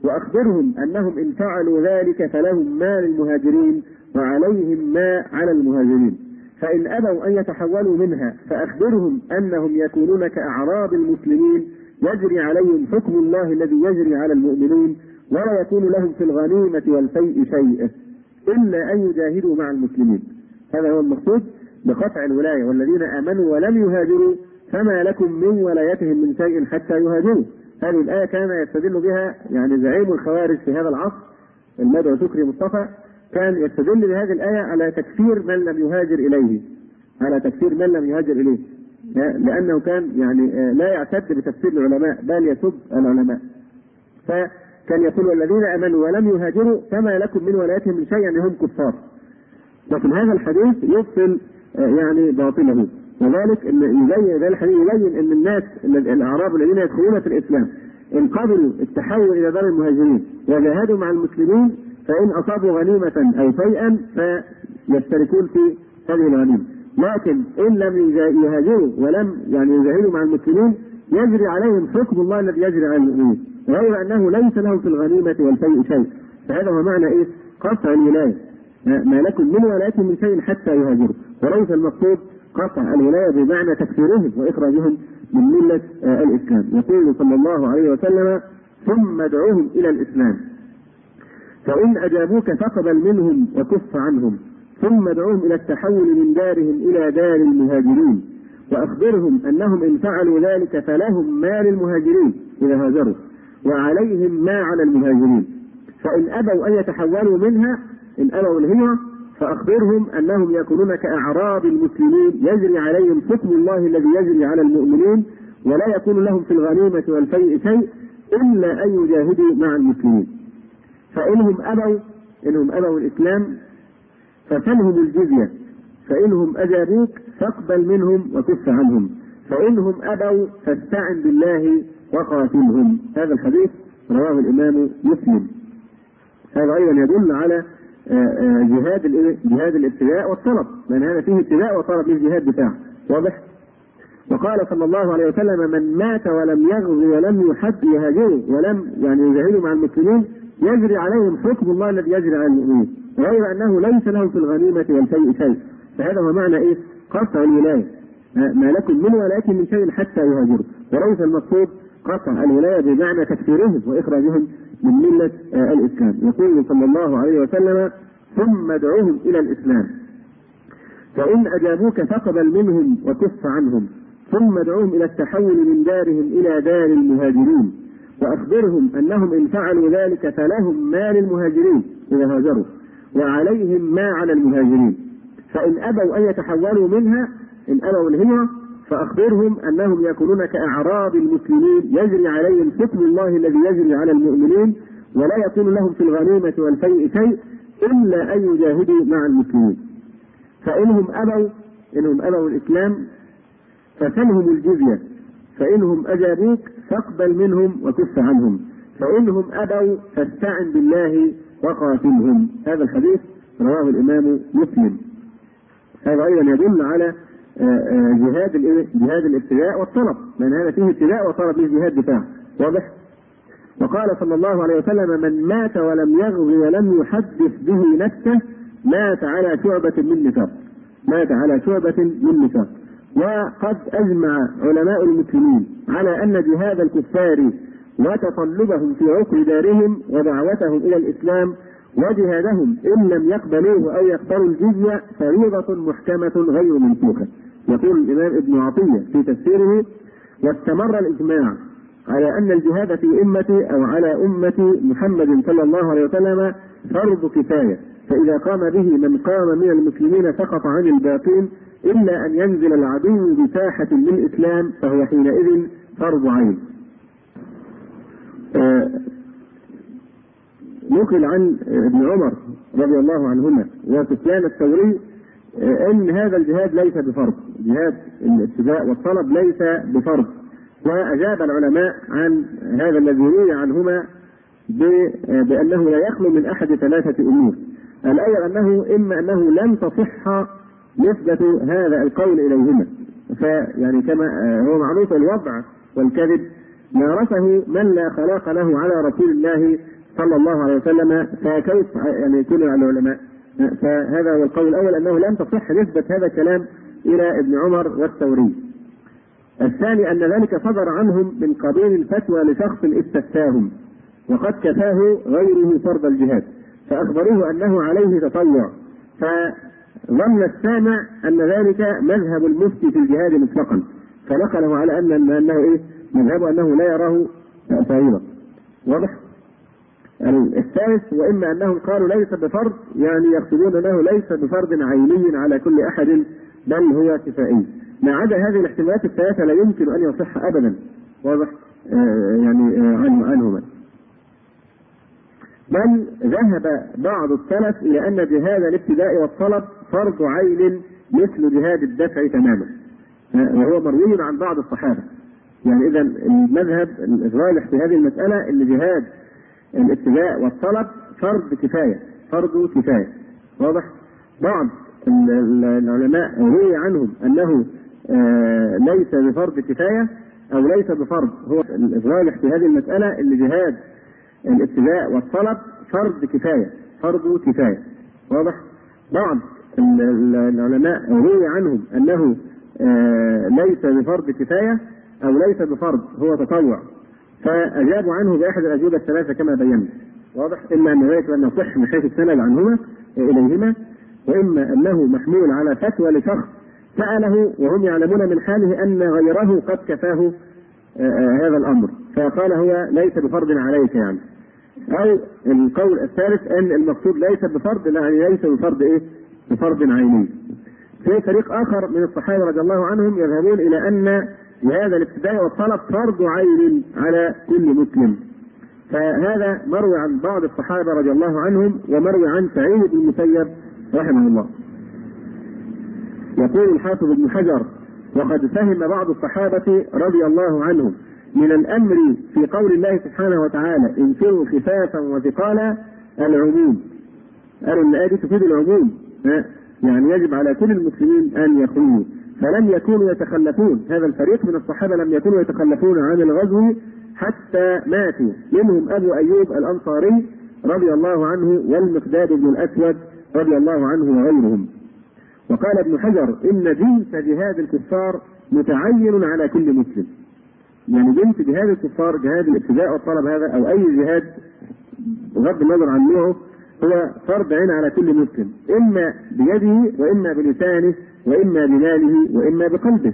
وأخبرهم أنهم إن فعلوا ذلك فلهم ما للمهاجرين وعليهم ما على المهاجرين، فإن أبوا أن يتحولوا منها فأخبرهم أنهم يكونون كأعراب المسلمين يجري عليهم حكم الله الذي يجري على المؤمنين، ولا يكون لهم في الغنيمة والفيء شيء إلا أن يجاهدوا مع المسلمين. هذا هو المقصود بقطع الولاية. والذين آمنوا ولم يهاجروا فما لكم من ولايتهم من شيء حتى يهاجروا. هذه الآية كان يستدل بها يعني زعيم الخوارج في هذا العصر المدعو شكري مصطفى، كان يستدل بهذه الآية على تكفير من لم يهاجر إليه، على تكفير من لم يهاجر إليه، لأنه كان يعني لا يعتد بتفسير العلماء بل يسب العلماء. فكان يقول والذين آمنوا ولم يهاجروا فما لكم من ولايتهم من شيء، يعني هم كفار. لكن هذا الحديث يبطل يعني باطله، وذلك ان يبين ذلك الحديث يبين ان الناس الاعراب الذين يدخلون في الاسلام ان قبلوا التحول الى دار المهاجرين وجاهدوا مع المسلمين فان اصابوا غنيمه او شيئا فيشتركون في هذه الغنيمه، لكن ان لم يهاجروا ولم يعني يجاهدوا مع المسلمين يجري عليهم حكم الله الذي يجري على المؤمنين، غير انه ليس لهم في الغنيمه والفيء شيء. فهذا هو معنى ايه؟ قطع الولايه، ما لكم من ولايتهم من شيء حتى يهاجروا، وليس المقصود قطع الولاية بمعنى تكفيرهم وإخراجهم من ملة آه الإسلام. يقول صلى الله عليه وسلم ثم ادعوهم إلى الإسلام فإن أجابوك فاقبل منهم وكف عنهم، ثم ادعوهم إلى التحول من دارهم إلى دار المهاجرين، وأخبرهم أنهم إن فعلوا ذلك فلهم ما للمهاجرين إذا هاجروا وعليهم ما على المهاجرين، فإن أبوا أن يتحولوا منها إن أبوا الهجرة فأخبرهم أنهم يكونون كأعراب المسلمين يجري عليهم حكم الله الذي يجري على المؤمنين، ولا يكون لهم في الغنيمة والفيء شيء إلا أن يجاهدوا مع المسلمين، فإنهم أبوا إنهم أبوا الإسلام فسلهم الجزية، فإنهم أجابوك فاقبل منهم وكف عنهم، فإنهم أبوا فاستعن بالله وقاتلهم. هذا الحديث رواه الإمام مسلم. هذا أيضا يدل على جهاد جهاد الابتلاء والطلب، لأن هذا فيه ابتلاء وطلب للجهاد بتاعه، واضح؟ وقال صلى الله عليه وسلم من مات ولم يغزو ولم يحد يهاجروا ولم يعني يجاهدوا مع المسلمين يجري عليهم حكم الله الذي يجري على المؤمنين، غير أنه ليس لهم في الغنيمة والفيء شيء. فهذا هو معنى إيه؟ قطع الولاية، ما لكم من ولايتهم من شيء حتى يهاجروا، وليس المقصود قطع الولاية بمعنى تكفيرهم وإخراجهم من ملة آه الإسلام. يقول صلى الله عليه وسلم ثم ادعوهم إلى الإسلام فإن أجابوك فاقبل منهم وكف عنهم، ثم ادعوهم إلى التحول من دارهم إلى دار المهاجرين، وأخبرهم أنهم إن فعلوا ذلك فلهم ما للمهاجرين إذا هاجروا وعليهم ما على المهاجرين، فإن أبوا أن يتحولوا منها إن أبوا الهجرة فأخبرهم أنهم يكونون كأعراب المسلمين يجري عليهم حكم الله الذي يجري على المؤمنين، ولا يكون لهم في الغنيمة والفيء شيء إلا أن يجاهدوا مع المسلمين، فإنهم أبوا إنهم أبوا الإسلام فسلهم الجزية، فإنهم أجابوك فاقبل منهم وكف عنهم، فإنهم أبوا فاستعن بالله وقاتلهم. هذا الحديث رواه الإمام مسلم. هذا أيضا يدل على جهاد جهاد الابتلاء والطلب، لأن هذا فيه ابتلاء وطلب للجهاد بتاعه، واضح؟ وقال صلى الله عليه وسلم من مات ولم يغزو ولم يحدث به نفسه مات على شعبة من نفاق، مات على شعبة من نفاق. وقد أجمع علماء المسلمين على أن جهاد الكفار وتطلبهم في عقر دارهم ودعوتهم إلى الإسلام وجهادهم إن لم يقبلوه أو يقبلوا الجزية فريضة محكمة غير منسوخة. يقول الإمام ابن عطية في تفسيره واستمر الإجماع على أن الجهاد في أمتي أو على أمة محمد صلى الله عليه وسلم فرض كفاية، فإذا قام به من قام من المسلمين سقط عن الباقين إلا أن ينزل العدو بساحة للإسلام فهو حينئذ فرض عين. آه نقل عن ابن عمر رضي الله عنهما وسفيان الثوري آه أن هذا الجهاد ليس بفرض، جهاد الابتداء والطلب ليس بفرض، وأجاب العلماء عن هذا الذي روي عنهما بأنه لا يخلو من أحد ثلاثة أمور. الأول أنه إما أنه لم تصح نسبة هذا القول إليهما، فيعني كما هو معروف الوضع والكذب مارسه من لا خلاق له على رسول الله صلى الله عليه وسلم، فكيف يعني يكون على العلماء؟ فهذا هو القول الأول، أنه لم تصح نسبة هذا الكلام إلى ابن عمر والثوري. الثاني أن ذلك صدر عنهم من قبيل الفتوى لشخص استفتاهم وقد كفاه غيره فرض الجهاد، فأخبروه أنه عليه تطوع، فظن السامع أن ذلك مذهب المفتي في الجهاد مطلقا، فنقله على أن أنه إيه؟ مذهب أنه لا يراه فريضة. واضح؟ الثالث وإما أنهم قالوا ليس بفرض، يعني يقصدون أنه ليس بفرض عيني على كل أحد بل هو كفائي. ما عدا هذه الاحتمالات الثلاثة لا يمكن أن يصح أبدا. واضح؟ آه يعني آه عنهما. بل ذهب بعض السلف إلى أن جهاد الابتداء والطلب فرض عين مثل جهاد الدفع تماما، آه وهو مروي عن بعض الصحابة. يعني إذا المذهب الراجح في هذه المسألة أن جهاد الابتداء والطلب فرض كفاية، فرض كفاية. واضح؟ بعض العلماء روي عنهم أنه آه ليس بفرض كفاية أو ليس بفرض، هو الراجح في هذه المسألة أن جهاد الابتداء والطلب فرض كفاية، فرض كفاية. واضح؟ بعض العلماء روي عنهم أنه آه ليس بفرض كفاية أو ليس بفرض، هو تطوع، فأجابوا عنه بأحد الأجوبة الثلاثة كما بينا. واضح؟ إما أن ذلك لم يصح من حيث السند عنهما إليهما، وإما أنه محمول على فتوى لشخص سأله وهم يعلمون من حاله أن غيره قد كفاه هذا الأمر، فقال هو ليس بفرض عليك يعني. أو القول الثالث أن المقصود ليس بفرض، يعني ليس بفرض إيه؟ بفرض عيني. في فريق آخر من الصحابة رضي الله عنهم يذهبون إلى أن هذا الابتداء والطلب فرض عين على كل مسلم، فهذا مروي عن بعض الصحابة رضي الله عنهم، ومروي عن سعيد بن المسيب رحمه الله. يقول الحافظ ابن حجر: وقد فهم بعض الصحابة رضي الله عنهم من الأمر في قول الله سبحانه وتعالى انفروا خفافا وثقالا العموم. قالوا أن الآية تفيد العموم، يعني يجب على كل المسلمين أن يخرجوا، فلم يكونوا يتخلفون. هذا الفريق من الصحابة لم يكونوا يتخلفون عن الغزو حتى ماتوا، منهم أبو أيوب الأنصاري رضي الله عنه والمقداد بن الأسود رضي الله عنه وغيرهم. وقال ابن حجر: إن جنس جهاد الكفار متعين على كل مسلم. يعني جنس جهاد الكفار، جهاد الابتداء والطلب هذا أو أي جهاد بغض النظر عن نوعه، هو فرض عين على كل مسلم، إما بيده وإما بلسانه وإما بماله وإما بقلبه.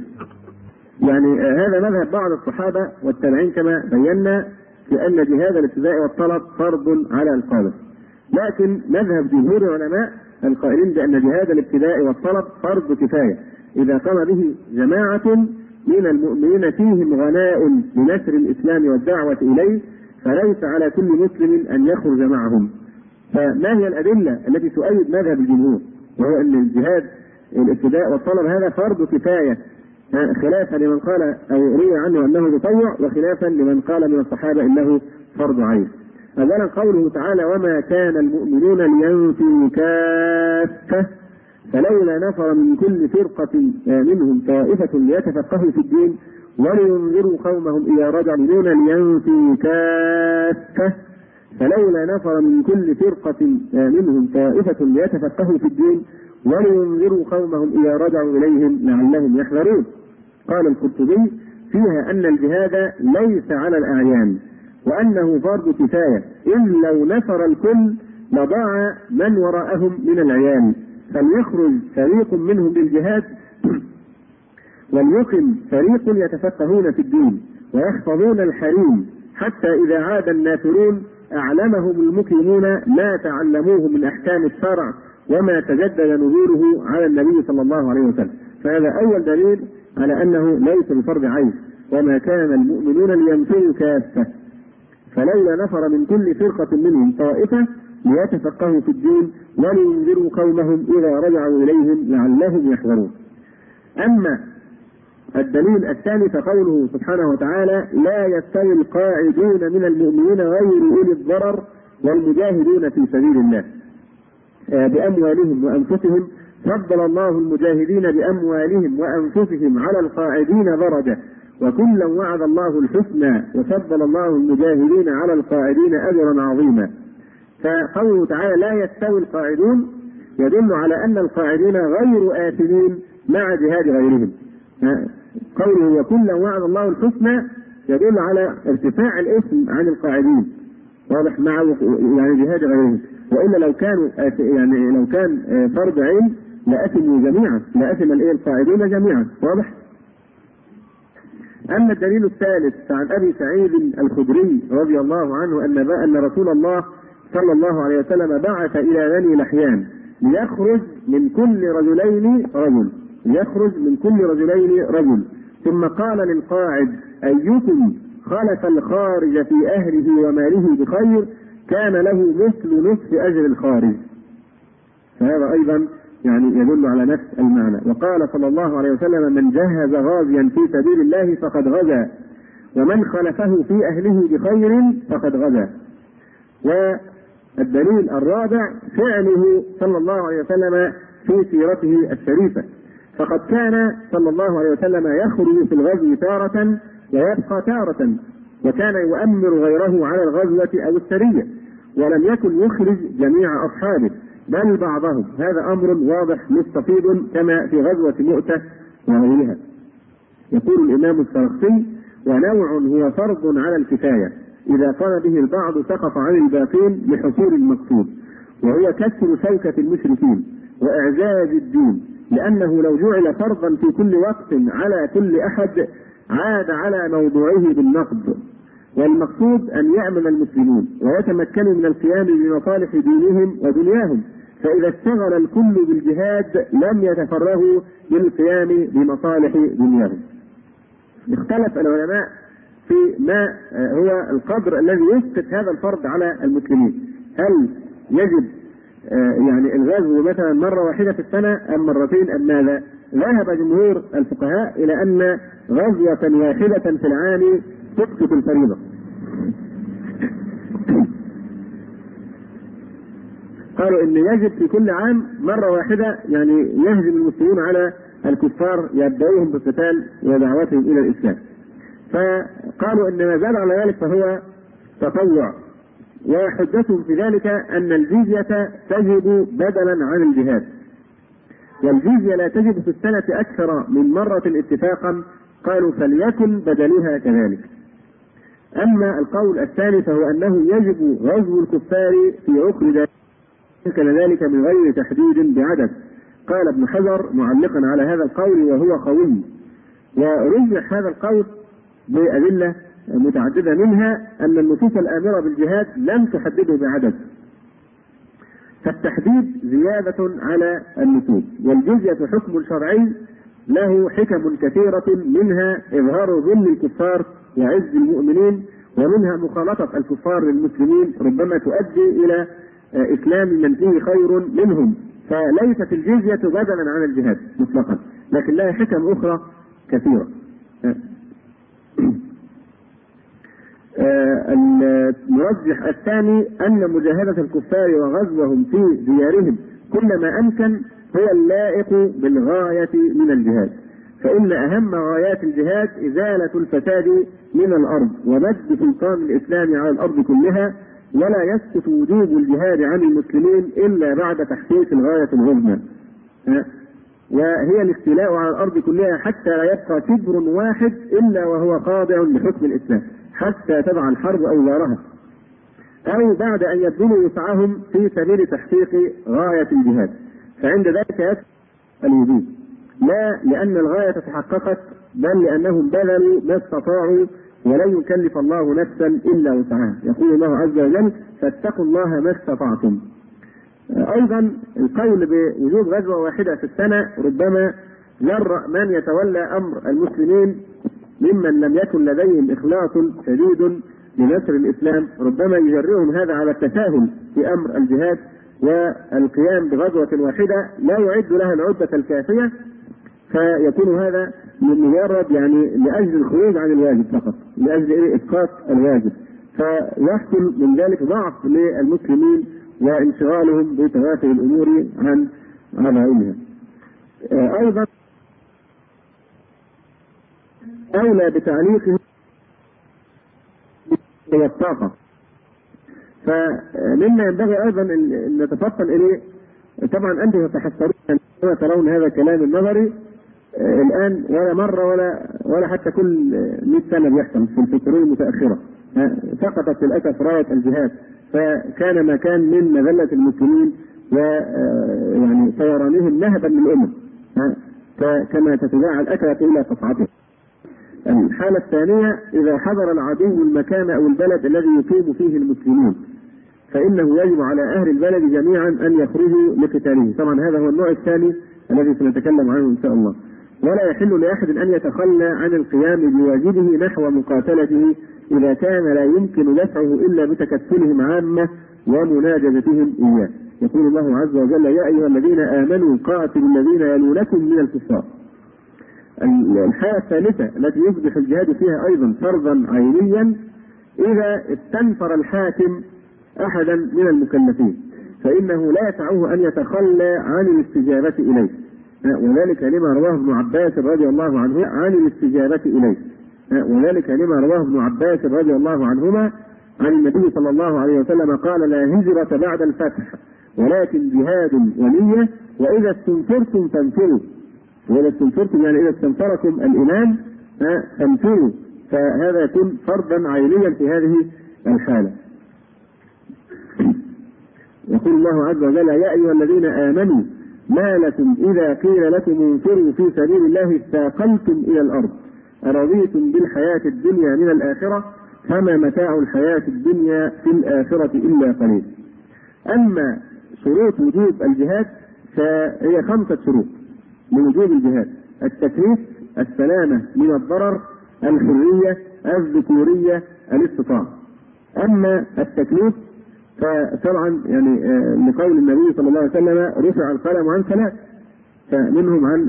يعني هذا مذهب بعض الصحابة والتابعين كما بينا في أن جهاد الابتداء والطلب فرض على القادر. لكن مذهب جمهور العلماء القائلين بأن جهاد الابتداء والطلب فرض كفاية إذا قام به جماعة من المؤمنين فيهم غناء لنشر الإسلام والدعوة إليه، فليس على كل مسلم أن يخرج معهم. فما هي الأدلة التي تؤيد مذهب الجمهور؟ وهو أن الجهاد الابتداء والطلب هذا فرض كفاية، خلافا لمن قال أو روي عنه أنه تطوع، وخلافا لمن قال من الصحابة إنه فرض عين. أولا قوله تعالى: وما كان المؤمنون لينفروا كافة فلولا نفر من كل فرقة منهم طائفة ليتفقهوا في الدين ولينذروا قومهم إذا رجعوا لينفروا كافة فلولا نفر من كل فرقة منهم طائفة ليتفقهوا في الدين ولينذروا قومهم إذا رجعوا إليهم لعلهم يحذرون. قال القرطبي فيها أن الجهاد ليس على الأعيان، وأنه فرض كفاية، إن لو نفر الكل لضاع من وراءهم من العيان، فليخرج فريق منهم بالجهاد وليقم فريق يتفقهون في الدين ويحفظون الحريم، حتى إذا عاد النافرون أعلمهم المقيمون ما تعلموه من أحكام الشرع وما تجدد نزوله على النبي صلى الله عليه وسلم. فهذا أول دليل على أنه ليس بفرض عين. وما كان المؤمنون لينفروا كافة فلولا نفر من كل فرقة منهم طائفة ليتفقهوا في الدين ولينذروا قومهم إذا رجعوا إليهم لعلهم يحذرون. أما الدليل الثاني فقوله سبحانه وتعالى: لا يستوي القاعدون من المؤمنين غير أولي الضرر والمجاهدون في سبيل الله بأموالهم وأنفسهم، فضل الله المجاهدين بأموالهم وأنفسهم على القاعدين درجة وكلا وعد الله الحسنى وفضل الله المجاهدين على القاعدين أجرا عظيما. فقوله تعالى لا يستوي القاعدون يدل على أن القاعدين غير آثمين مع جهاد غيرهم. قوله وكلا وعد الله الحسنى يدل على ارتفاع الإثم عن القاعدين، واضح، مع يعني جهاد غيرهم. وإلا لو كانوا يعني لو كان فرض عين لأثموا جميعا، لأثم القاعدين جميعا، واضح. أما الدليل الثالث فعن أبي سعيد الخدري رضي الله عنه أن أن رسول الله صلى الله عليه وسلم بعث إلى بني لحيان ليخرج من كل رجلين رجل ليخرج من كل رجلين رجل ثم قال للقاعد أيكم خلف الخارج في أهله وماله بخير كان له مثل نصف أجر الخارج. فهذا أيضا يعني يدل على نفس المعنى. وقال صلى الله عليه وسلم من جهز غازيا في سبيل الله فقد غزا ومن خلفه في أهله بخير فقد غزا. والدليل الرابع فعله صلى الله عليه وسلم في سيرته الشريفة، فقد كان صلى الله عليه وسلم يخرج في الغزو تارة ويبقى تارة، وكان يؤمر غيره على الغزوة أو السرية، ولم يكن يخرج جميع أصحابه بل بعضهم. هذا أمر واضح مستفيض كما في غزوة مؤتة وغيرها. يقول الإمام السرخسي ونوع هو فرض على الكفاية إذا قام به البعض سقط عن الباقين لحصول المقصود، وهو كسر شوكة المشركين وإعزاز الدين، لأنه لو جعل فرضا في كل وقت على كل أحد عاد على موضوعه بالنقد. والمقصود أن يأمن المسلمون ويتمكنوا من القيام بمصالح دينهم ودنياهم، فإذا اشتغل الكل بالجهاد لم يتفرغوا للقيام بمصالح دنياهم. اختلف العلماء في ما هو القدر الذي يسقط هذا الفرض على المسلمين، هل يجب يعني الغزو مثلا مرة واحدة في السنة أم مرتين أم ماذا؟ ذهب جمهور الفقهاء إلى أن غزوة واحدة في العام تسقط الفريضة. قالوا إن يجب في كل عام مرة واحدة يعني يهزم المسلمون على الكفار يبدأوهم بالقتال ودعوتهم إلى الإسلام. فقالوا إن ما زال على ذلك فهو تطوع، وحجتهم في ذلك أن الجزية تجب بدلا عن الجهاد، والجزية لا تجب في السنة أكثر من مرة اتفاقا. قالوا فليكن بدلها كذلك. أما القول الثاني فهو أنه يجب غزو الكفار في عقر كان ذلك من غير تحديد بعدد. قال ابن حجر معلقا على هذا القول وهو قوي، ورجح هذا القول بأدلة متعددة، منها أن النصوص الآمرة بالجهاد لم تحدده بعدد، فالتحديد زيادة على النصوص. والجزية حكم شرعي له حكم كثيرة، منها إظهار ظل الكفار وعز المؤمنين، ومنها مخالطة الكفار للمسلمين ربما تؤدي إلى إسلام من فيه خير منهم. فليست الجزية بدلا عن الجهاد مطلقا، لكن لها حكم أخرى كثيرة. المرجح الثاني أن مجاهدة الكفار وغزوهم في ديارهم كلما أمكن هو اللائق بالغاية من الجهاد، فإن أهم غايات الجهاد إزالة الفساد من الأرض ومد سلطان الإسلام على الأرض كلها، ولا يسقط وجوب الجهاد عن المسلمين إلا بعد تحقيق الغاية العظمى، وهي الاستيلاء على الأرض كلها حتى لا يبقى كبر واحد إلا وهو خاضع لحكم الإسلام حتى تضع الحرب أوزارها، أو بعد أن يبذلوا وسعهم في سبيل تحقيق غاية الجهاد، فعند ذلك يسقط الوجوب، لا لأن الغاية تحققت بل لأنهم بذلوا ما استطاعوا ولن يكلف الله نفسا إلا وسعها. يقول الله عز وجل فاتقوا الله ما استطعتم. أيضا القول بوجوب غزوة واحدة في السنة ربما جرأ من يتولى أمر المسلمين ممن لم يكن لديهم إخلاص شديد لنصر الإسلام، ربما يجرئهم هذا على التساهل في أمر الجهاد والقيام بغزوة واحدة لا يعد لها العدة الكافية، فيكون هذا من مجرد يعني لأجل الخروج عن الواجب فقط، لأجل إيه؟ إسقاط الواجب، فيحصل من ذلك ضعف للمسلمين وانشغالهم بتوافه الأمور عن عمائمها. أيضا أولى بتعليقه هي الطاقة. فمما ينبغي أيضا أن نتفطن إليه، طبعا أنتم تتحسرون كما ترون هذا الكلام النظري الآن ولا مرة ولا ولا حتى كل مئة سنة بيحصل في الفترة المتأخرة. سقطت للأسف راية الجهاد، فكان ما كان من مذلة المسلمين ويعني طيرانهم نهبا للأمم كما تتباع الأكلة إلى قطعته. الحالة الثانية إذا حضر العدو المكان أو البلد الذي يقيم فيه المسلمون فإنه يجب على أهل البلد جميعا أن يخرجوا لقتاله. طبعا هذا هو النوع الثاني الذي سنتكلم عنه إن شاء الله. ولا يحل لأحد أن يتخلى عن القيام بواجبه نحو مقاتلته إذا كان لا يمكن دفعه إلا بتكفلهم عامة ومناجزتهم إياه. يقول الله عز وجل: يا أيها الذين آمنوا قاتلوا الذين يلونكم من الكفار. الحالة الثالثة التي يصبح الجهاد فيها أيضا فرضا عينيا إذا استنفر الحاكم أحدا من المكلفين فإنه لا يسعه أن يتخلى عن الاستجابة إليه، وذلك لما رواه ابن عباس رضي الله عنه عن الاستجابة إليه وذلك لما رواه ابن عباس رضي الله عنهما عن النبي صلى الله عليه وسلم قال: لا هجرة بعد الفتح ولكن جهاد ونية، وإذا استنفرتم فانفروا. وإذا استنفرتم يعني إذا استنفركم الإمام فانفروا. فهذا يكون فرضا عينيا في هذه الحالة. يقول الله عز وجل: يا أيها الذين آمنوا ما لكم إذا قيل لكم انفروا في سبيل الله اثاقلتم إلى الأرض أرضيتم بالحياة الدنيا من الآخرة فما متاع الحياة الدنيا في الآخرة إلا قليل. أما شروط وجوب الجهاد فهي خمسة شروط لوجوب الجهاد: التكليف، السلامة من الضرر، الحرية، الذكورية، الاستطاعة. أما التكليف فطبعا يعني لقول النبي صلى الله عليه وسلم: رفع القلم عن ثلاث، فمنهم عن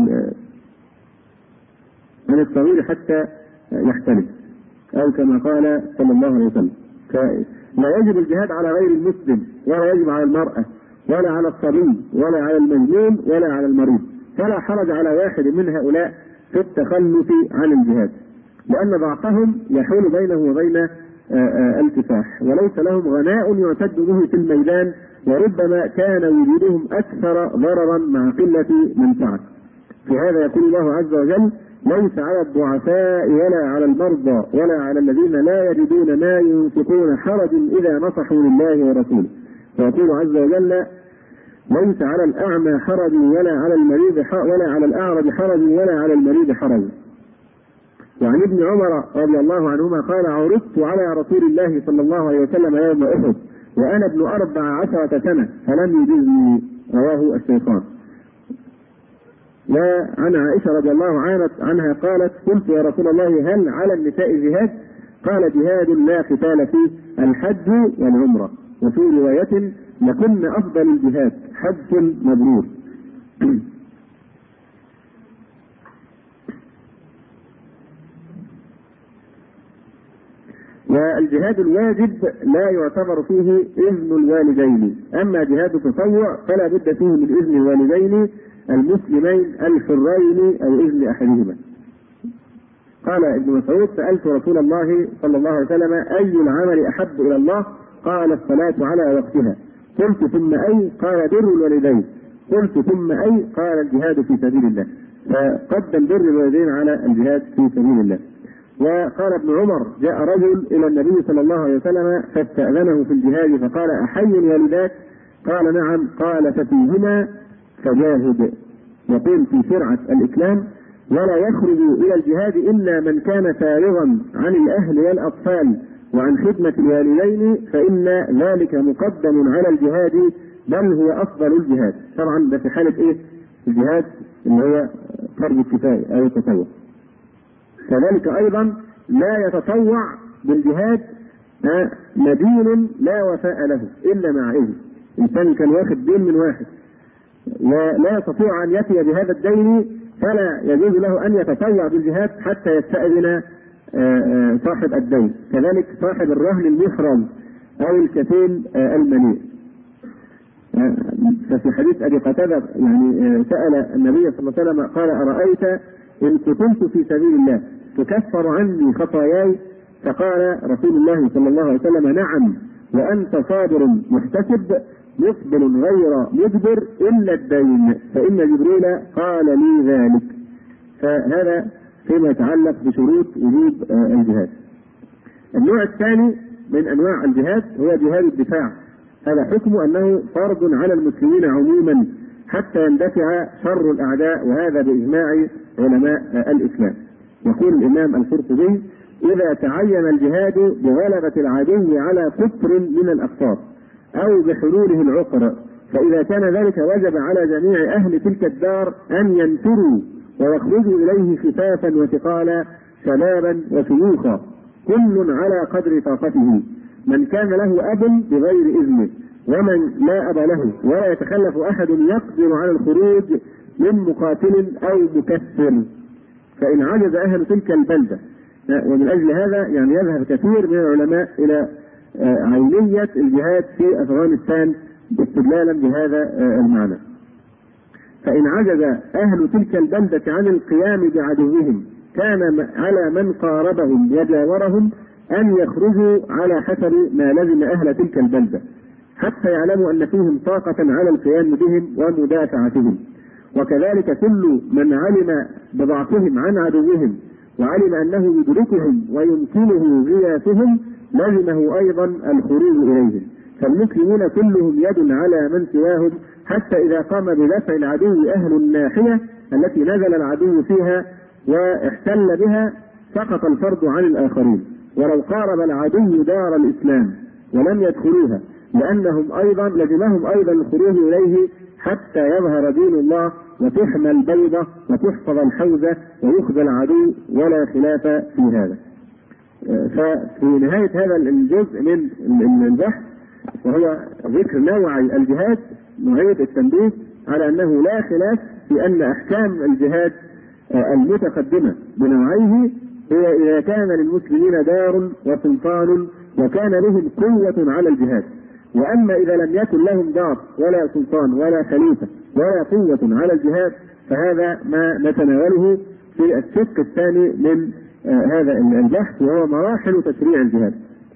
عن الصغير حتى يحتلم، أو كما قال صلى الله عليه وسلم. فلا يجب الجهاد على غير المسلم، ولا يجب على المرأة، ولا على الصبي، ولا على المجنون، ولا على المريض. فلا حرج على واحد من هؤلاء في التخلف عن الجهاد، لأن ضعفهم يحول بينه وبين الكفاح، وليس لهم غناء يعتد به في الميدان، وربما كان وجودهم أكثر ضررا مع قلة منفعة. في هذا يقول الله عز وجل: ليس على الضعفاء ولا على المرضى ولا على الذين لا يجدون ما ينفقون حرج إذا نصحوا لله ورسوله. ويقول عز وجل: ليس على الأعمى حرج ولا على المريض ولا على الأعرج حرج ولا على المريض حرج. وعن ابن عمر رضي الله عنهما قال: عرضت على رسول الله صلى الله عليه وسلم يوم أحد وأنا ابن أربع عشرة سنة فلم يجزني. رواه الشيخان. وعن عائشة رضي الله عنها قالت: قلت يا رسول الله هل على النساء جهاد؟ قال: جهاد لا قتال فيه الحج والعمرة. وفي رواية: لكن أفضل الجهاد حج مبرور. والجهاد الواجب لا يعتبر فيه إذن الوالدين، أما جهاد التطوع فلا بد فيه من إذن الوالدين المسلمين الحرين أو إذن أحدهما. قال ابن مسعود: سألت رسول الله صلى الله عليه وسلم أي العمل أحب إلى الله؟ قال: الصلاة على وقتها. قلت: ثم أي؟ قال: بر الوالدين. قلت: ثم أي؟ قال: الجهاد في سبيل الله. فقدم بر الوالدين على الجهاد في سبيل الله. وقال ابن عمر: جاء رجل إلى النبي صلى الله عليه وسلم فاستأذنه في الجهاد فقال: أحي والداك؟ قال: نعم. قال: ففيهما فجاهد. يقول في شرعة الإسلام: ولا يخرج إلى الجهاد إلا من كان فارغا عن الأهل والأطفال وعن خدمة الوالدين، فإن ذلك مقدم على الجهاد بل هو أفضل الجهاد. طبعا ده في حالة إيه؟ الجهاد اللي هو فرض الكفاية أو التطوع. كذلك أيضا لا يتطوع بالجهاد مدين لا وفاء له إلا مع إذن. إنسان كان واخد دين من واحد ولا يستطيع أن يأتي بهذا الدين فلا يجوز له أن يتطوع بالجهاد حتى يستأذن صاحب الدين. كذلك صاحب الرهن المحرز أو الكفيل المنيع. ففي حديث أبي قتادة يعني سأل النبي صلى الله عليه وسلم قال: أرأيت إن قتلت في سبيل الله تكفر عني خطاياي؟ فقال رسول الله صلى الله عليه وسلم: نعم، وأنت صابر محتسب مقبل غير مدبر إلا الدين، فإن جبريل قال لي ذلك. فهذا فيما يتعلق بشروط وجوب الجهاد. النوع الثاني من أنواع الجهاد هو جهاد الدفاع. هذا حكم أنه فرض على المسلمين عموما حتى يندفع شر الأعداء، وهذا بإجماع علماء الإسلام. يقول الإمام القرطبي: إذا تعين الجهاد بغلبة العدو على قطر من الأقطار أو بحلوله العقر، فإذا كان ذلك وجب على جميع أهل تلك الدار أن ينفروا ويخرجوا إليه خفافا وثقالا شبابا وشيوخا كل على قدر طاقته، من كان له أب بغير إذنه ومن لا أب له، ولا يتخلف أحد يقدر على الخروج من مقاتل أو مكفر. فإن عجز أهل تلك البلدة، ومن أجل هذا يعني يذهب كثير من العلماء إلى عينية الجهاد في أفغانستان استدلالا بهذا المعنى. فإن عجز أهل تلك البلدة عن القيام بعدوهم كان على من قاربهم وجاورهم أن يخرجوا على حسب ما لزم أهل تلك البلدة حتى يعلموا أن فيهم طاقة على القيام بهم ومدافعتهم. وكذلك كل من علم بضعفهم عن عدوهم وعلم أنه يدركهم ويمكنه غياثهم لزمه أيضا الخروج إليهم. فالمسلمون كلهم يد على من سواهم، حتى إذا قام بدفع العدو أهل الناحية التي نزل العدو فيها واحتل بها سقط الفرض عن الآخرين. ولو قارب العدو دار الإسلام ولم يدخلوها لأنهم أيضا لزمهم أيضا الخروج إليه حتى يظهر دين الله وتحمى البيضة وتحفظ الحوزة ويخذل العدو، ولا خلاف في هذا. ففي نهاية هذا الجزء من البحث وهو ذكر نوعي الجهاد نعيد التنبيه على أنه لا خلاف في أن أحكام الجهاد المتقدمة بنوعيه هي إذا كان للمسلمين دار وسلطان وكان لهم قوة على الجهاد. وأما إذا لم يكن لهم دار ولا سلطان ولا خليفة ولا قوة على الجهاد فهذا ما نتناوله في الشق الثاني من آه هذا البحث، وهو مراحل تشريع الجهاد.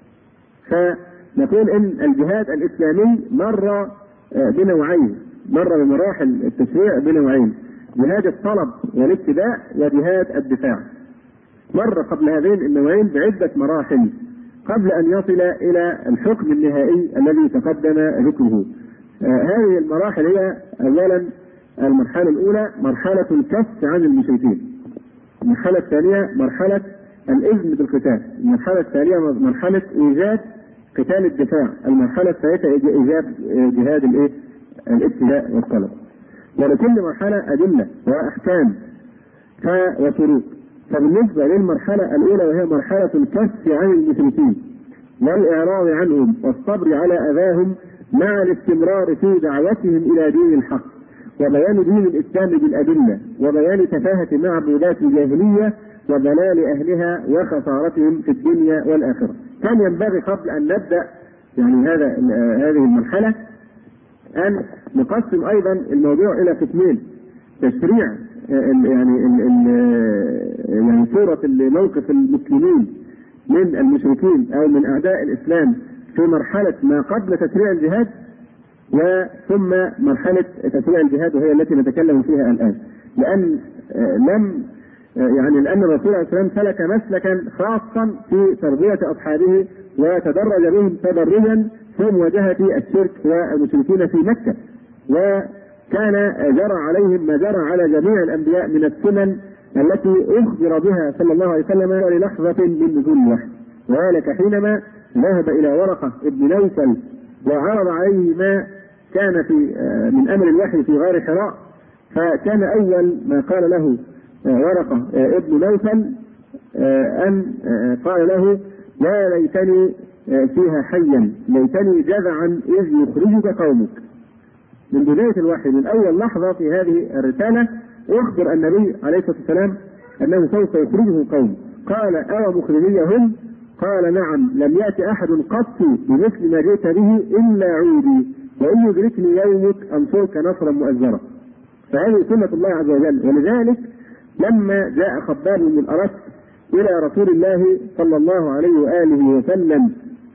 فنقول إن الجهاد الإسلامي مر آه بنوعين، مر بمراحل التشريع بنوعين: جهاد الطلب والابتداء وجهاد الدفاع. مر قبل هذين النوعين بعدة مراحل قبل أن يصل إلى الحكم النهائي الذي تقدم ذكره. آه هذه المراحل هي: أولا المرحلة الأولى مرحلة الكف عن المشركين، المرحلة الثانية مرحلة الإذن بالقتال، المرحلة الثانية مرحلة إيجاد قتال الدفاع، المرحلة الثالثة إيجاد جهاد الإيه؟ الابتداء والطلب. ولكل مرحلة أدلة وأحكام وشروط. فبالنسبة للمرحلة الأولى وهي مرحلة الكف عن المشركين والإعراض عنهم والصبر على أذاهم مع الاستمرار في دعوتهم إلى دين الحق وبيان دين الإسلام بالأدلة وبيان تفاهة معبودات الجاهلية وضلال أهلها وخسارتهم في الدنيا والآخرة. كان ينبغي قبل أن نبدأ يعني هذا هذه المرحلة أن نقسم أيضا الموضوع إلى قسمين: تشريع يعني ال ال يعني صورة موقف المسلمين من المشركين أو من أعداء الإسلام في مرحلة ما قبل تشريع الجهاد، وثم مرحلة تشريع الجهاد وهي التي نتكلم فيها الآن. لأن لم يعني لأن الرسول عليه السلام سلك مسلكا خاصا في تربية أصحابه وتدرج بهم تدرجا في مواجهة الشرك والمشركين في مكة، وكان جرى عليهم ما جرى على جميع الأنبياء من السنن التي أخبر بها صلى الله عليه وسلم للحظة من نزول الوحي. وذلك حينما ذهب إلى ورقة ابن نوفل وعرض عليه ما كان في من أمر الوحي في غار حراء، فكان أول ما قال له ورقة ابن نوفل أن قال له: لا ليتني فيها حيا، ليتني جذعا إذ يخرجك قومك. من بداية الوحي من أول لحظة في هذه الرسالة أخبر النبي عليه الصلاة والسلام أنه سوف يخرجه قوم. قال: أو مخرجيهم؟ قال: نعم، لم يأتي أحد قط بمثل ما جئت به إلا عودي، وإن يدركني يومك أنصرك نصرا مؤزرا. فهذه سنة الله عز وجل. ولذلك لما جاء خباب بن الأرت إلى رسول الله صلى الله عليه وآله وسلم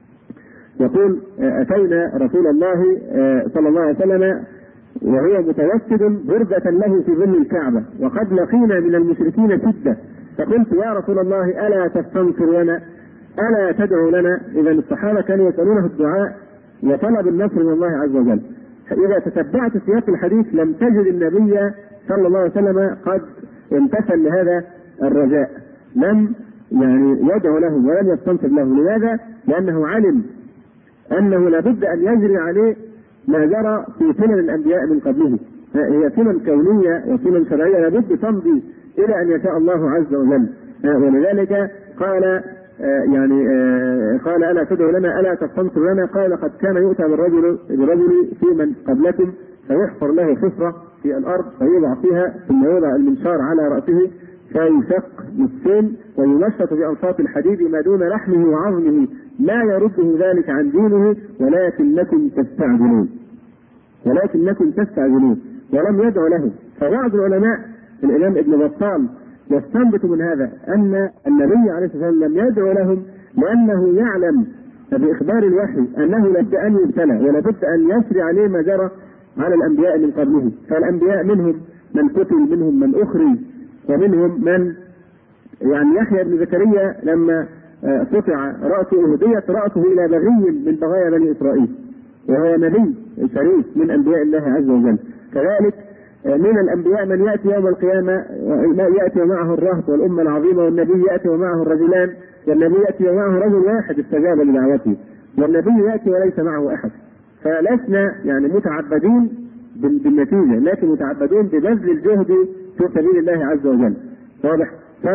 يقول أتينا رسول الله صلى الله عليه وسلم وهو متوسد بردة له في ظل الكعبة وقد لقينا من المشركين شدة، فقلت يا رسول الله ألا تستنصر لنا ألا تدعو لنا؟ إذا الصحابة كانوا يسألونه الدعاء وطلب النصر من الله عز وجل. إذا تتبعت سياق الحديث لم تجد النبي صلى الله عليه وسلم قد امتثل لهذا الرجاء، لم يعني يدعو لهم ولم يستنصر له. لماذا؟ لأنه علم أنه لابد أن يجري عليه ما جرى في سنن الأنبياء من قبله، هي سنن كونية وسنن شرعية لابد تمضي إلى أن يشاء الله عز وجل. ولذلك قال يعني قال ألا تدعو لنا ألا تستنصر لنا؟ قال قد كان يؤتى بالرجل برجل في من قبلكم فيحفر له حفرة في الأرض فيوضع فيها ثم يوضع المنشار على رأسه فيشق نصفين وينشط بأنصاف الحديد ما دون لحمه وعظمه لا يرده ذلك عن دينه ولكنكم تستعجلون ولكنكم تستعجلون ولم يدعو له. فبعض العلماء الإمام ابن بطال يستنبط من هذا أن النبي عليه الصلاة والسلام لم يدعو لهم لأنه يعلم بإخبار الوحي أنه لابد أن يبتلى ولابد أن يسري عليه ما جرى على الأنبياء من قبله. فالأنبياء منهم من قتل منهم من أخرج ومنهم من يعني يحيى بن زكريا لما قطع رأسه أهديت رأسه إلى بغي من بغايا بني إسرائيل وهو نبي شريف من أنبياء الله عز وجل. كذلك من الأنبياء من يأتي يوم القيامة يأتي ومعه الرهط والأمة العظيمة، والنبي يأتي ومعه الرجلان، والنبي يأتي ومعه رجل واحد استجاب لدعوته، والنبي يأتي وليس معه أحد. فلسنا يعني متعبدين بالنتيجة لكن متعبدين ببذل الجهد في سبيل الله عز وجل. واضح؟ ف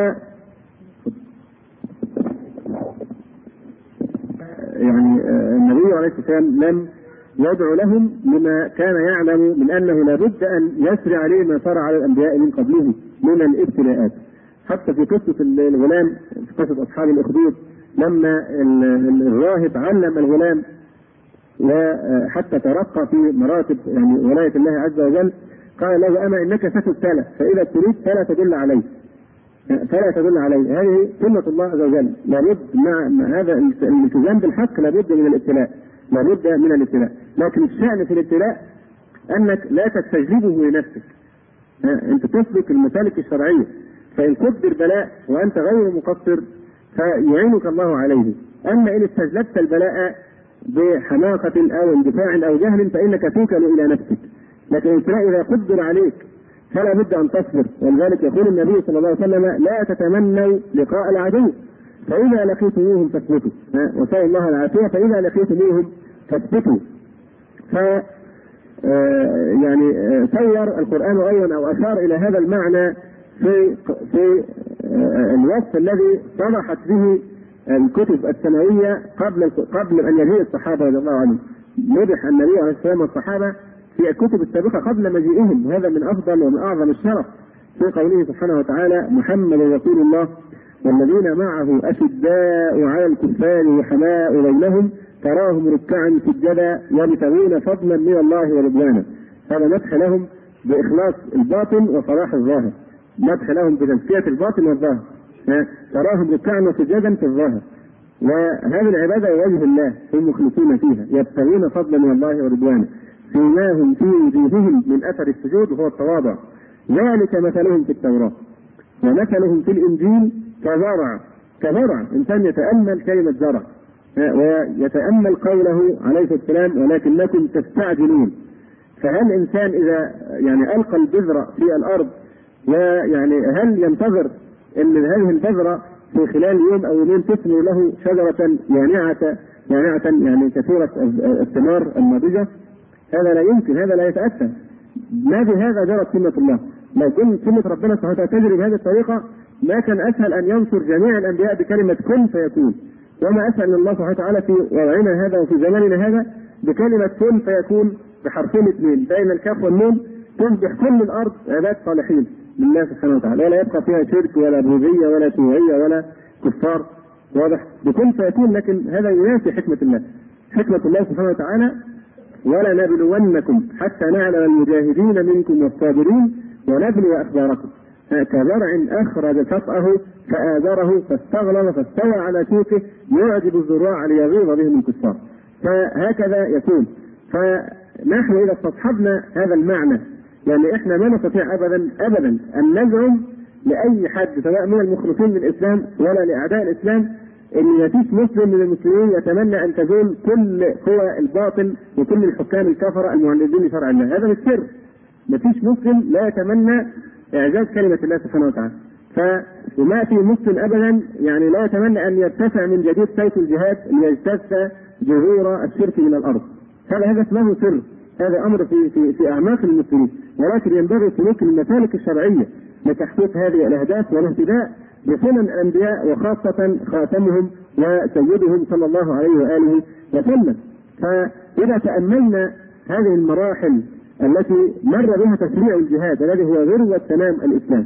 يعني النبي عليه الصلاة والسلام لم يدعو لهم لما كان يعلم من أنه لابد أن يسري عليه ما صار على الأنبياء من قبله من الابتلاءات. حتى في قصة الغلام في قصة أصحاب الأخدود لما الراهب علم الغلام وحتى ترقى في مراتب يعني ولاية الله عز وجل قال له أما إنك ستبتلى فإذا ابتليت فلا تدل عليه فلا تدل عليه. هذه سنة الله عز وجل، لابد مع هذا الالتزام بالحق لابد من الابتلاء لابد من الابتلاء. لكن الشأن في الابتلاء أنك لا تستجلبه لنفسك، أنت تسلك المسالك الشرعية، فإن قدر بلاء وأنت غير مقصر فيعينك الله عليه. أما إن استجلبت البلاء بحماقة أو اندفاع أو جهل فإنك توكل إلى نفسك. لكن الابتلاء إذا قدر عليك فلا بد أن تصبر. ولذلك يقول النبي صلى الله عليه وسلم لا تتمنوا لقاء العدو فإذا لقيتموهم فاثبتوا، وسأل الله العافية فإذا لقيتموهم فاثبتوا. ف يعني سير القرآن أيضا أو أشار إلى هذا المعنى في في الوصف الذي صرحت به الكتب السماوية قبل قبل أن يجيء الصحابة رضي الله عنهم. مدح النبي عليه الصلاة والسلام والصحابة في الكتب السابقة قبل مجيئهم، وهذا من أفضل ومن أعظم الشرف في قوله سبحانه وتعالى محمد رسول الله والذين معه أشداء على الكفار رحماء بينهم تراهم ركعا سجدا يبتغون فضلا من الله ورضوانا. هذا مدح لهم بإخلاص الباطن وصلاح الظاهر، مدح لهم بتزكية الباطن والظاهر، تراهم ركعا وسجدا في الظاهر. وهذه العبادة لوجه الله هم مخلصين فيها يبتغون فضلا من الله ورضوانا فيماهم في وجوههم من أثر السجود وهو التواضع ذلك مثلهم في التوراة ومثلهم في الإنجيل كزرع كزرع إنسان يتأمل كلمة زرع ويتأمل قوله عليه السلام ولكنكم تستعجلون. فهل إنسان إذا يعني ألقى البذرة في الأرض ويعني هل ينتظر أن هذه البذرة في خلال يوم أو يومين تثمر له شجرة يانعة يانعة يعني كثيرة الثمار الناضجة؟ هذا لا يمكن، هذا لا يتأتى. ما بهذا جرت سنة الله. لو كنت سنة ربنا سبحانه وتعالى تجري بهذه الطريقة ما كان أسهل أن ينصر جميع الأنبياء بكلمة كن فيكون، وما أسهل من الله سبحانه وتعالى في وضعنا هذا وفي زماننا هذا بكلمة كن فيكون بحرفين اثنين بين الكاف والنون تصبح كل الأرض عباد صالحين لله سبحانه وتعالى، ولا يبقى فيها شرك ولا بوذية ولا شيوعية ولا كفار. واضح؟ بكن فيكون. لكن هذا ينافي حكمة الله. حكمة الله سبحانه وتعالى ولا نبلونكم حتى نعلم المجاهدين منكم والصابرين ونبلو أخباركم. كزرع أخرج شطأه فآزره فاستغلظ فاستوى على سوقه يعجب الزراع ليغيظ بهم الكفار. فهكذا يكون. فنحن إذا استصحبنا هذا المعنى يعني إحنا ما نستطيع أبدا أبدا أن نزعم لأي حد سواء من المخلصين للإسلام ولا لأعداء الإسلام إن مفيش مسلم من المسلمين يتمنى أن تزول كل قوى الباطل وكل الحكام الكفرة المعاندين لشرع الله. هذا مش سر. مفيش مسلم لا يتمنى إعجاز كلمة الله سبحانه وتعالى. ف وما في مسلم أبدا يعني لا يتمنى أن يرتفع من جديد سيف الجهاد ليجتث جذور الشرك من الأرض. هذا هذا اسمه سر. هذا أمر في في في أعماق المسلمين، ولكن ينبغي سلوك المسالك الشرعية لتحقيق هذه الأهداف والاهتداء بسنن الأنبياء وخاصة خاتمهم وسيدهم صلى الله عليه وآله وسلم. فإذا تأملنا هذه المراحل التي مر بها تشريع الجهاد الذي هو ذروة تمام الإسلام،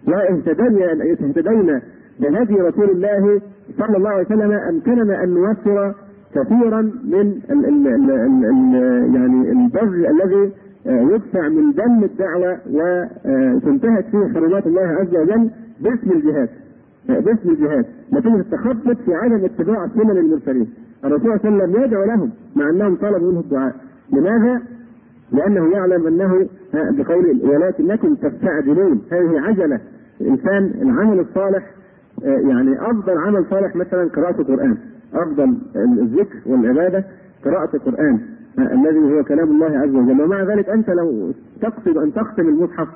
واهتدينا بهدي رسول الله صلى الله عليه وسلم، أمكننا أن نوفر كثيرا من ال ال ال ال ال يعني البذل الذي يدفع من دم الدعوة وتنتهك فيه حرمات الله عز وجل باسم الجهاد باسم الجهاد نتيجة التخبط في عدم اتباع سنن المرسلين. الرسول صلى الله عليه وسلم يدعو لهم مع أنهم طلبوا منه الدعاء. لماذا؟ لأنه يعلم أنه بقول ولكنكم تستعجلون. هذه عجلة. الإنسان العمل الصالح يعني أفضل عمل صالح مثلا قراءة القرآن، أفضل الذكر والعبادة قراءة القرآن الذي هو كلام الله عز وجل. ومع ذلك أنت لو تقصد أن تختم المصحف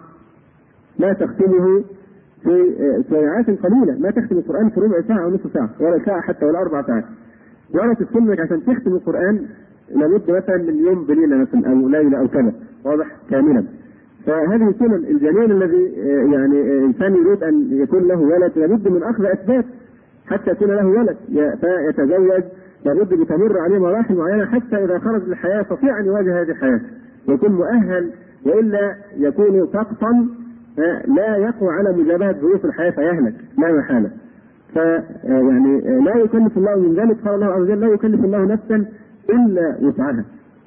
لا تختمه في ساعات قليلة، ما تختم القرآن في ربع ساعة أو نصف ساعة ولا ساعة حتى ولا أربع ساعات. ولا تستنك عشان تختم القرآن لابد مثلا من يوم بليلة مثلا أو ليلة أو كذا، واضح كاملا. فهذه السنن الجميل الذي يعني إنسان يريد أن يكون له ولد لابد من أخذ أسباب حتى يكون له ولد، فيتزوج لابد بتمر عليه مراحل معينة حتى إذا خرج للحياة يستطيع أن يواجه هذه الحياة ويكون مؤهل، وإلا يكون سقطا لا يقوى على مجابهة ظروف الحياة فيهلك لا محالة. فيعني لا يكلف الله من ذلك. قال الله عز وجل لا يكلف الله نفسا إلا وسعها.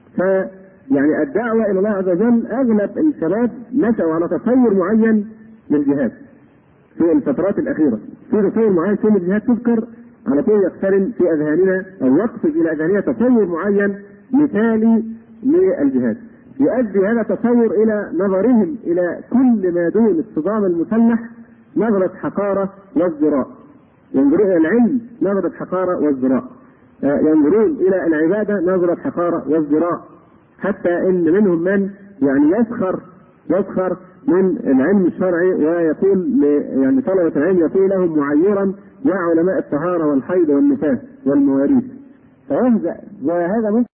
فيعني الدعوة إلى الله عز وجل أغلب الشباب نشأوا على تصور معين للجهاد في الفترات الأخيرة، في تصور معين في الجهاد تذكر على طول يقترن في أذهاننا أو يقصد إلى أذهاننا تصور معين مثالي للجهاد، يؤدي هذا التصور إلى نظرهم إلى كل ما دون الصدام المسلح نظرة حقارة وازدراء، ينظرون إلى العلم نظرة حقارة وازدراء، ينظرون إلى العبادة نظرة حقارة وازدراء، حتى إن منهم من يعني يسخر يسخر من العلم الشرعي ويقول يعني طلبة العلم يقول لهم معيرا يا علماء الطهارة والحيض والنفاس والمواريث. فهذا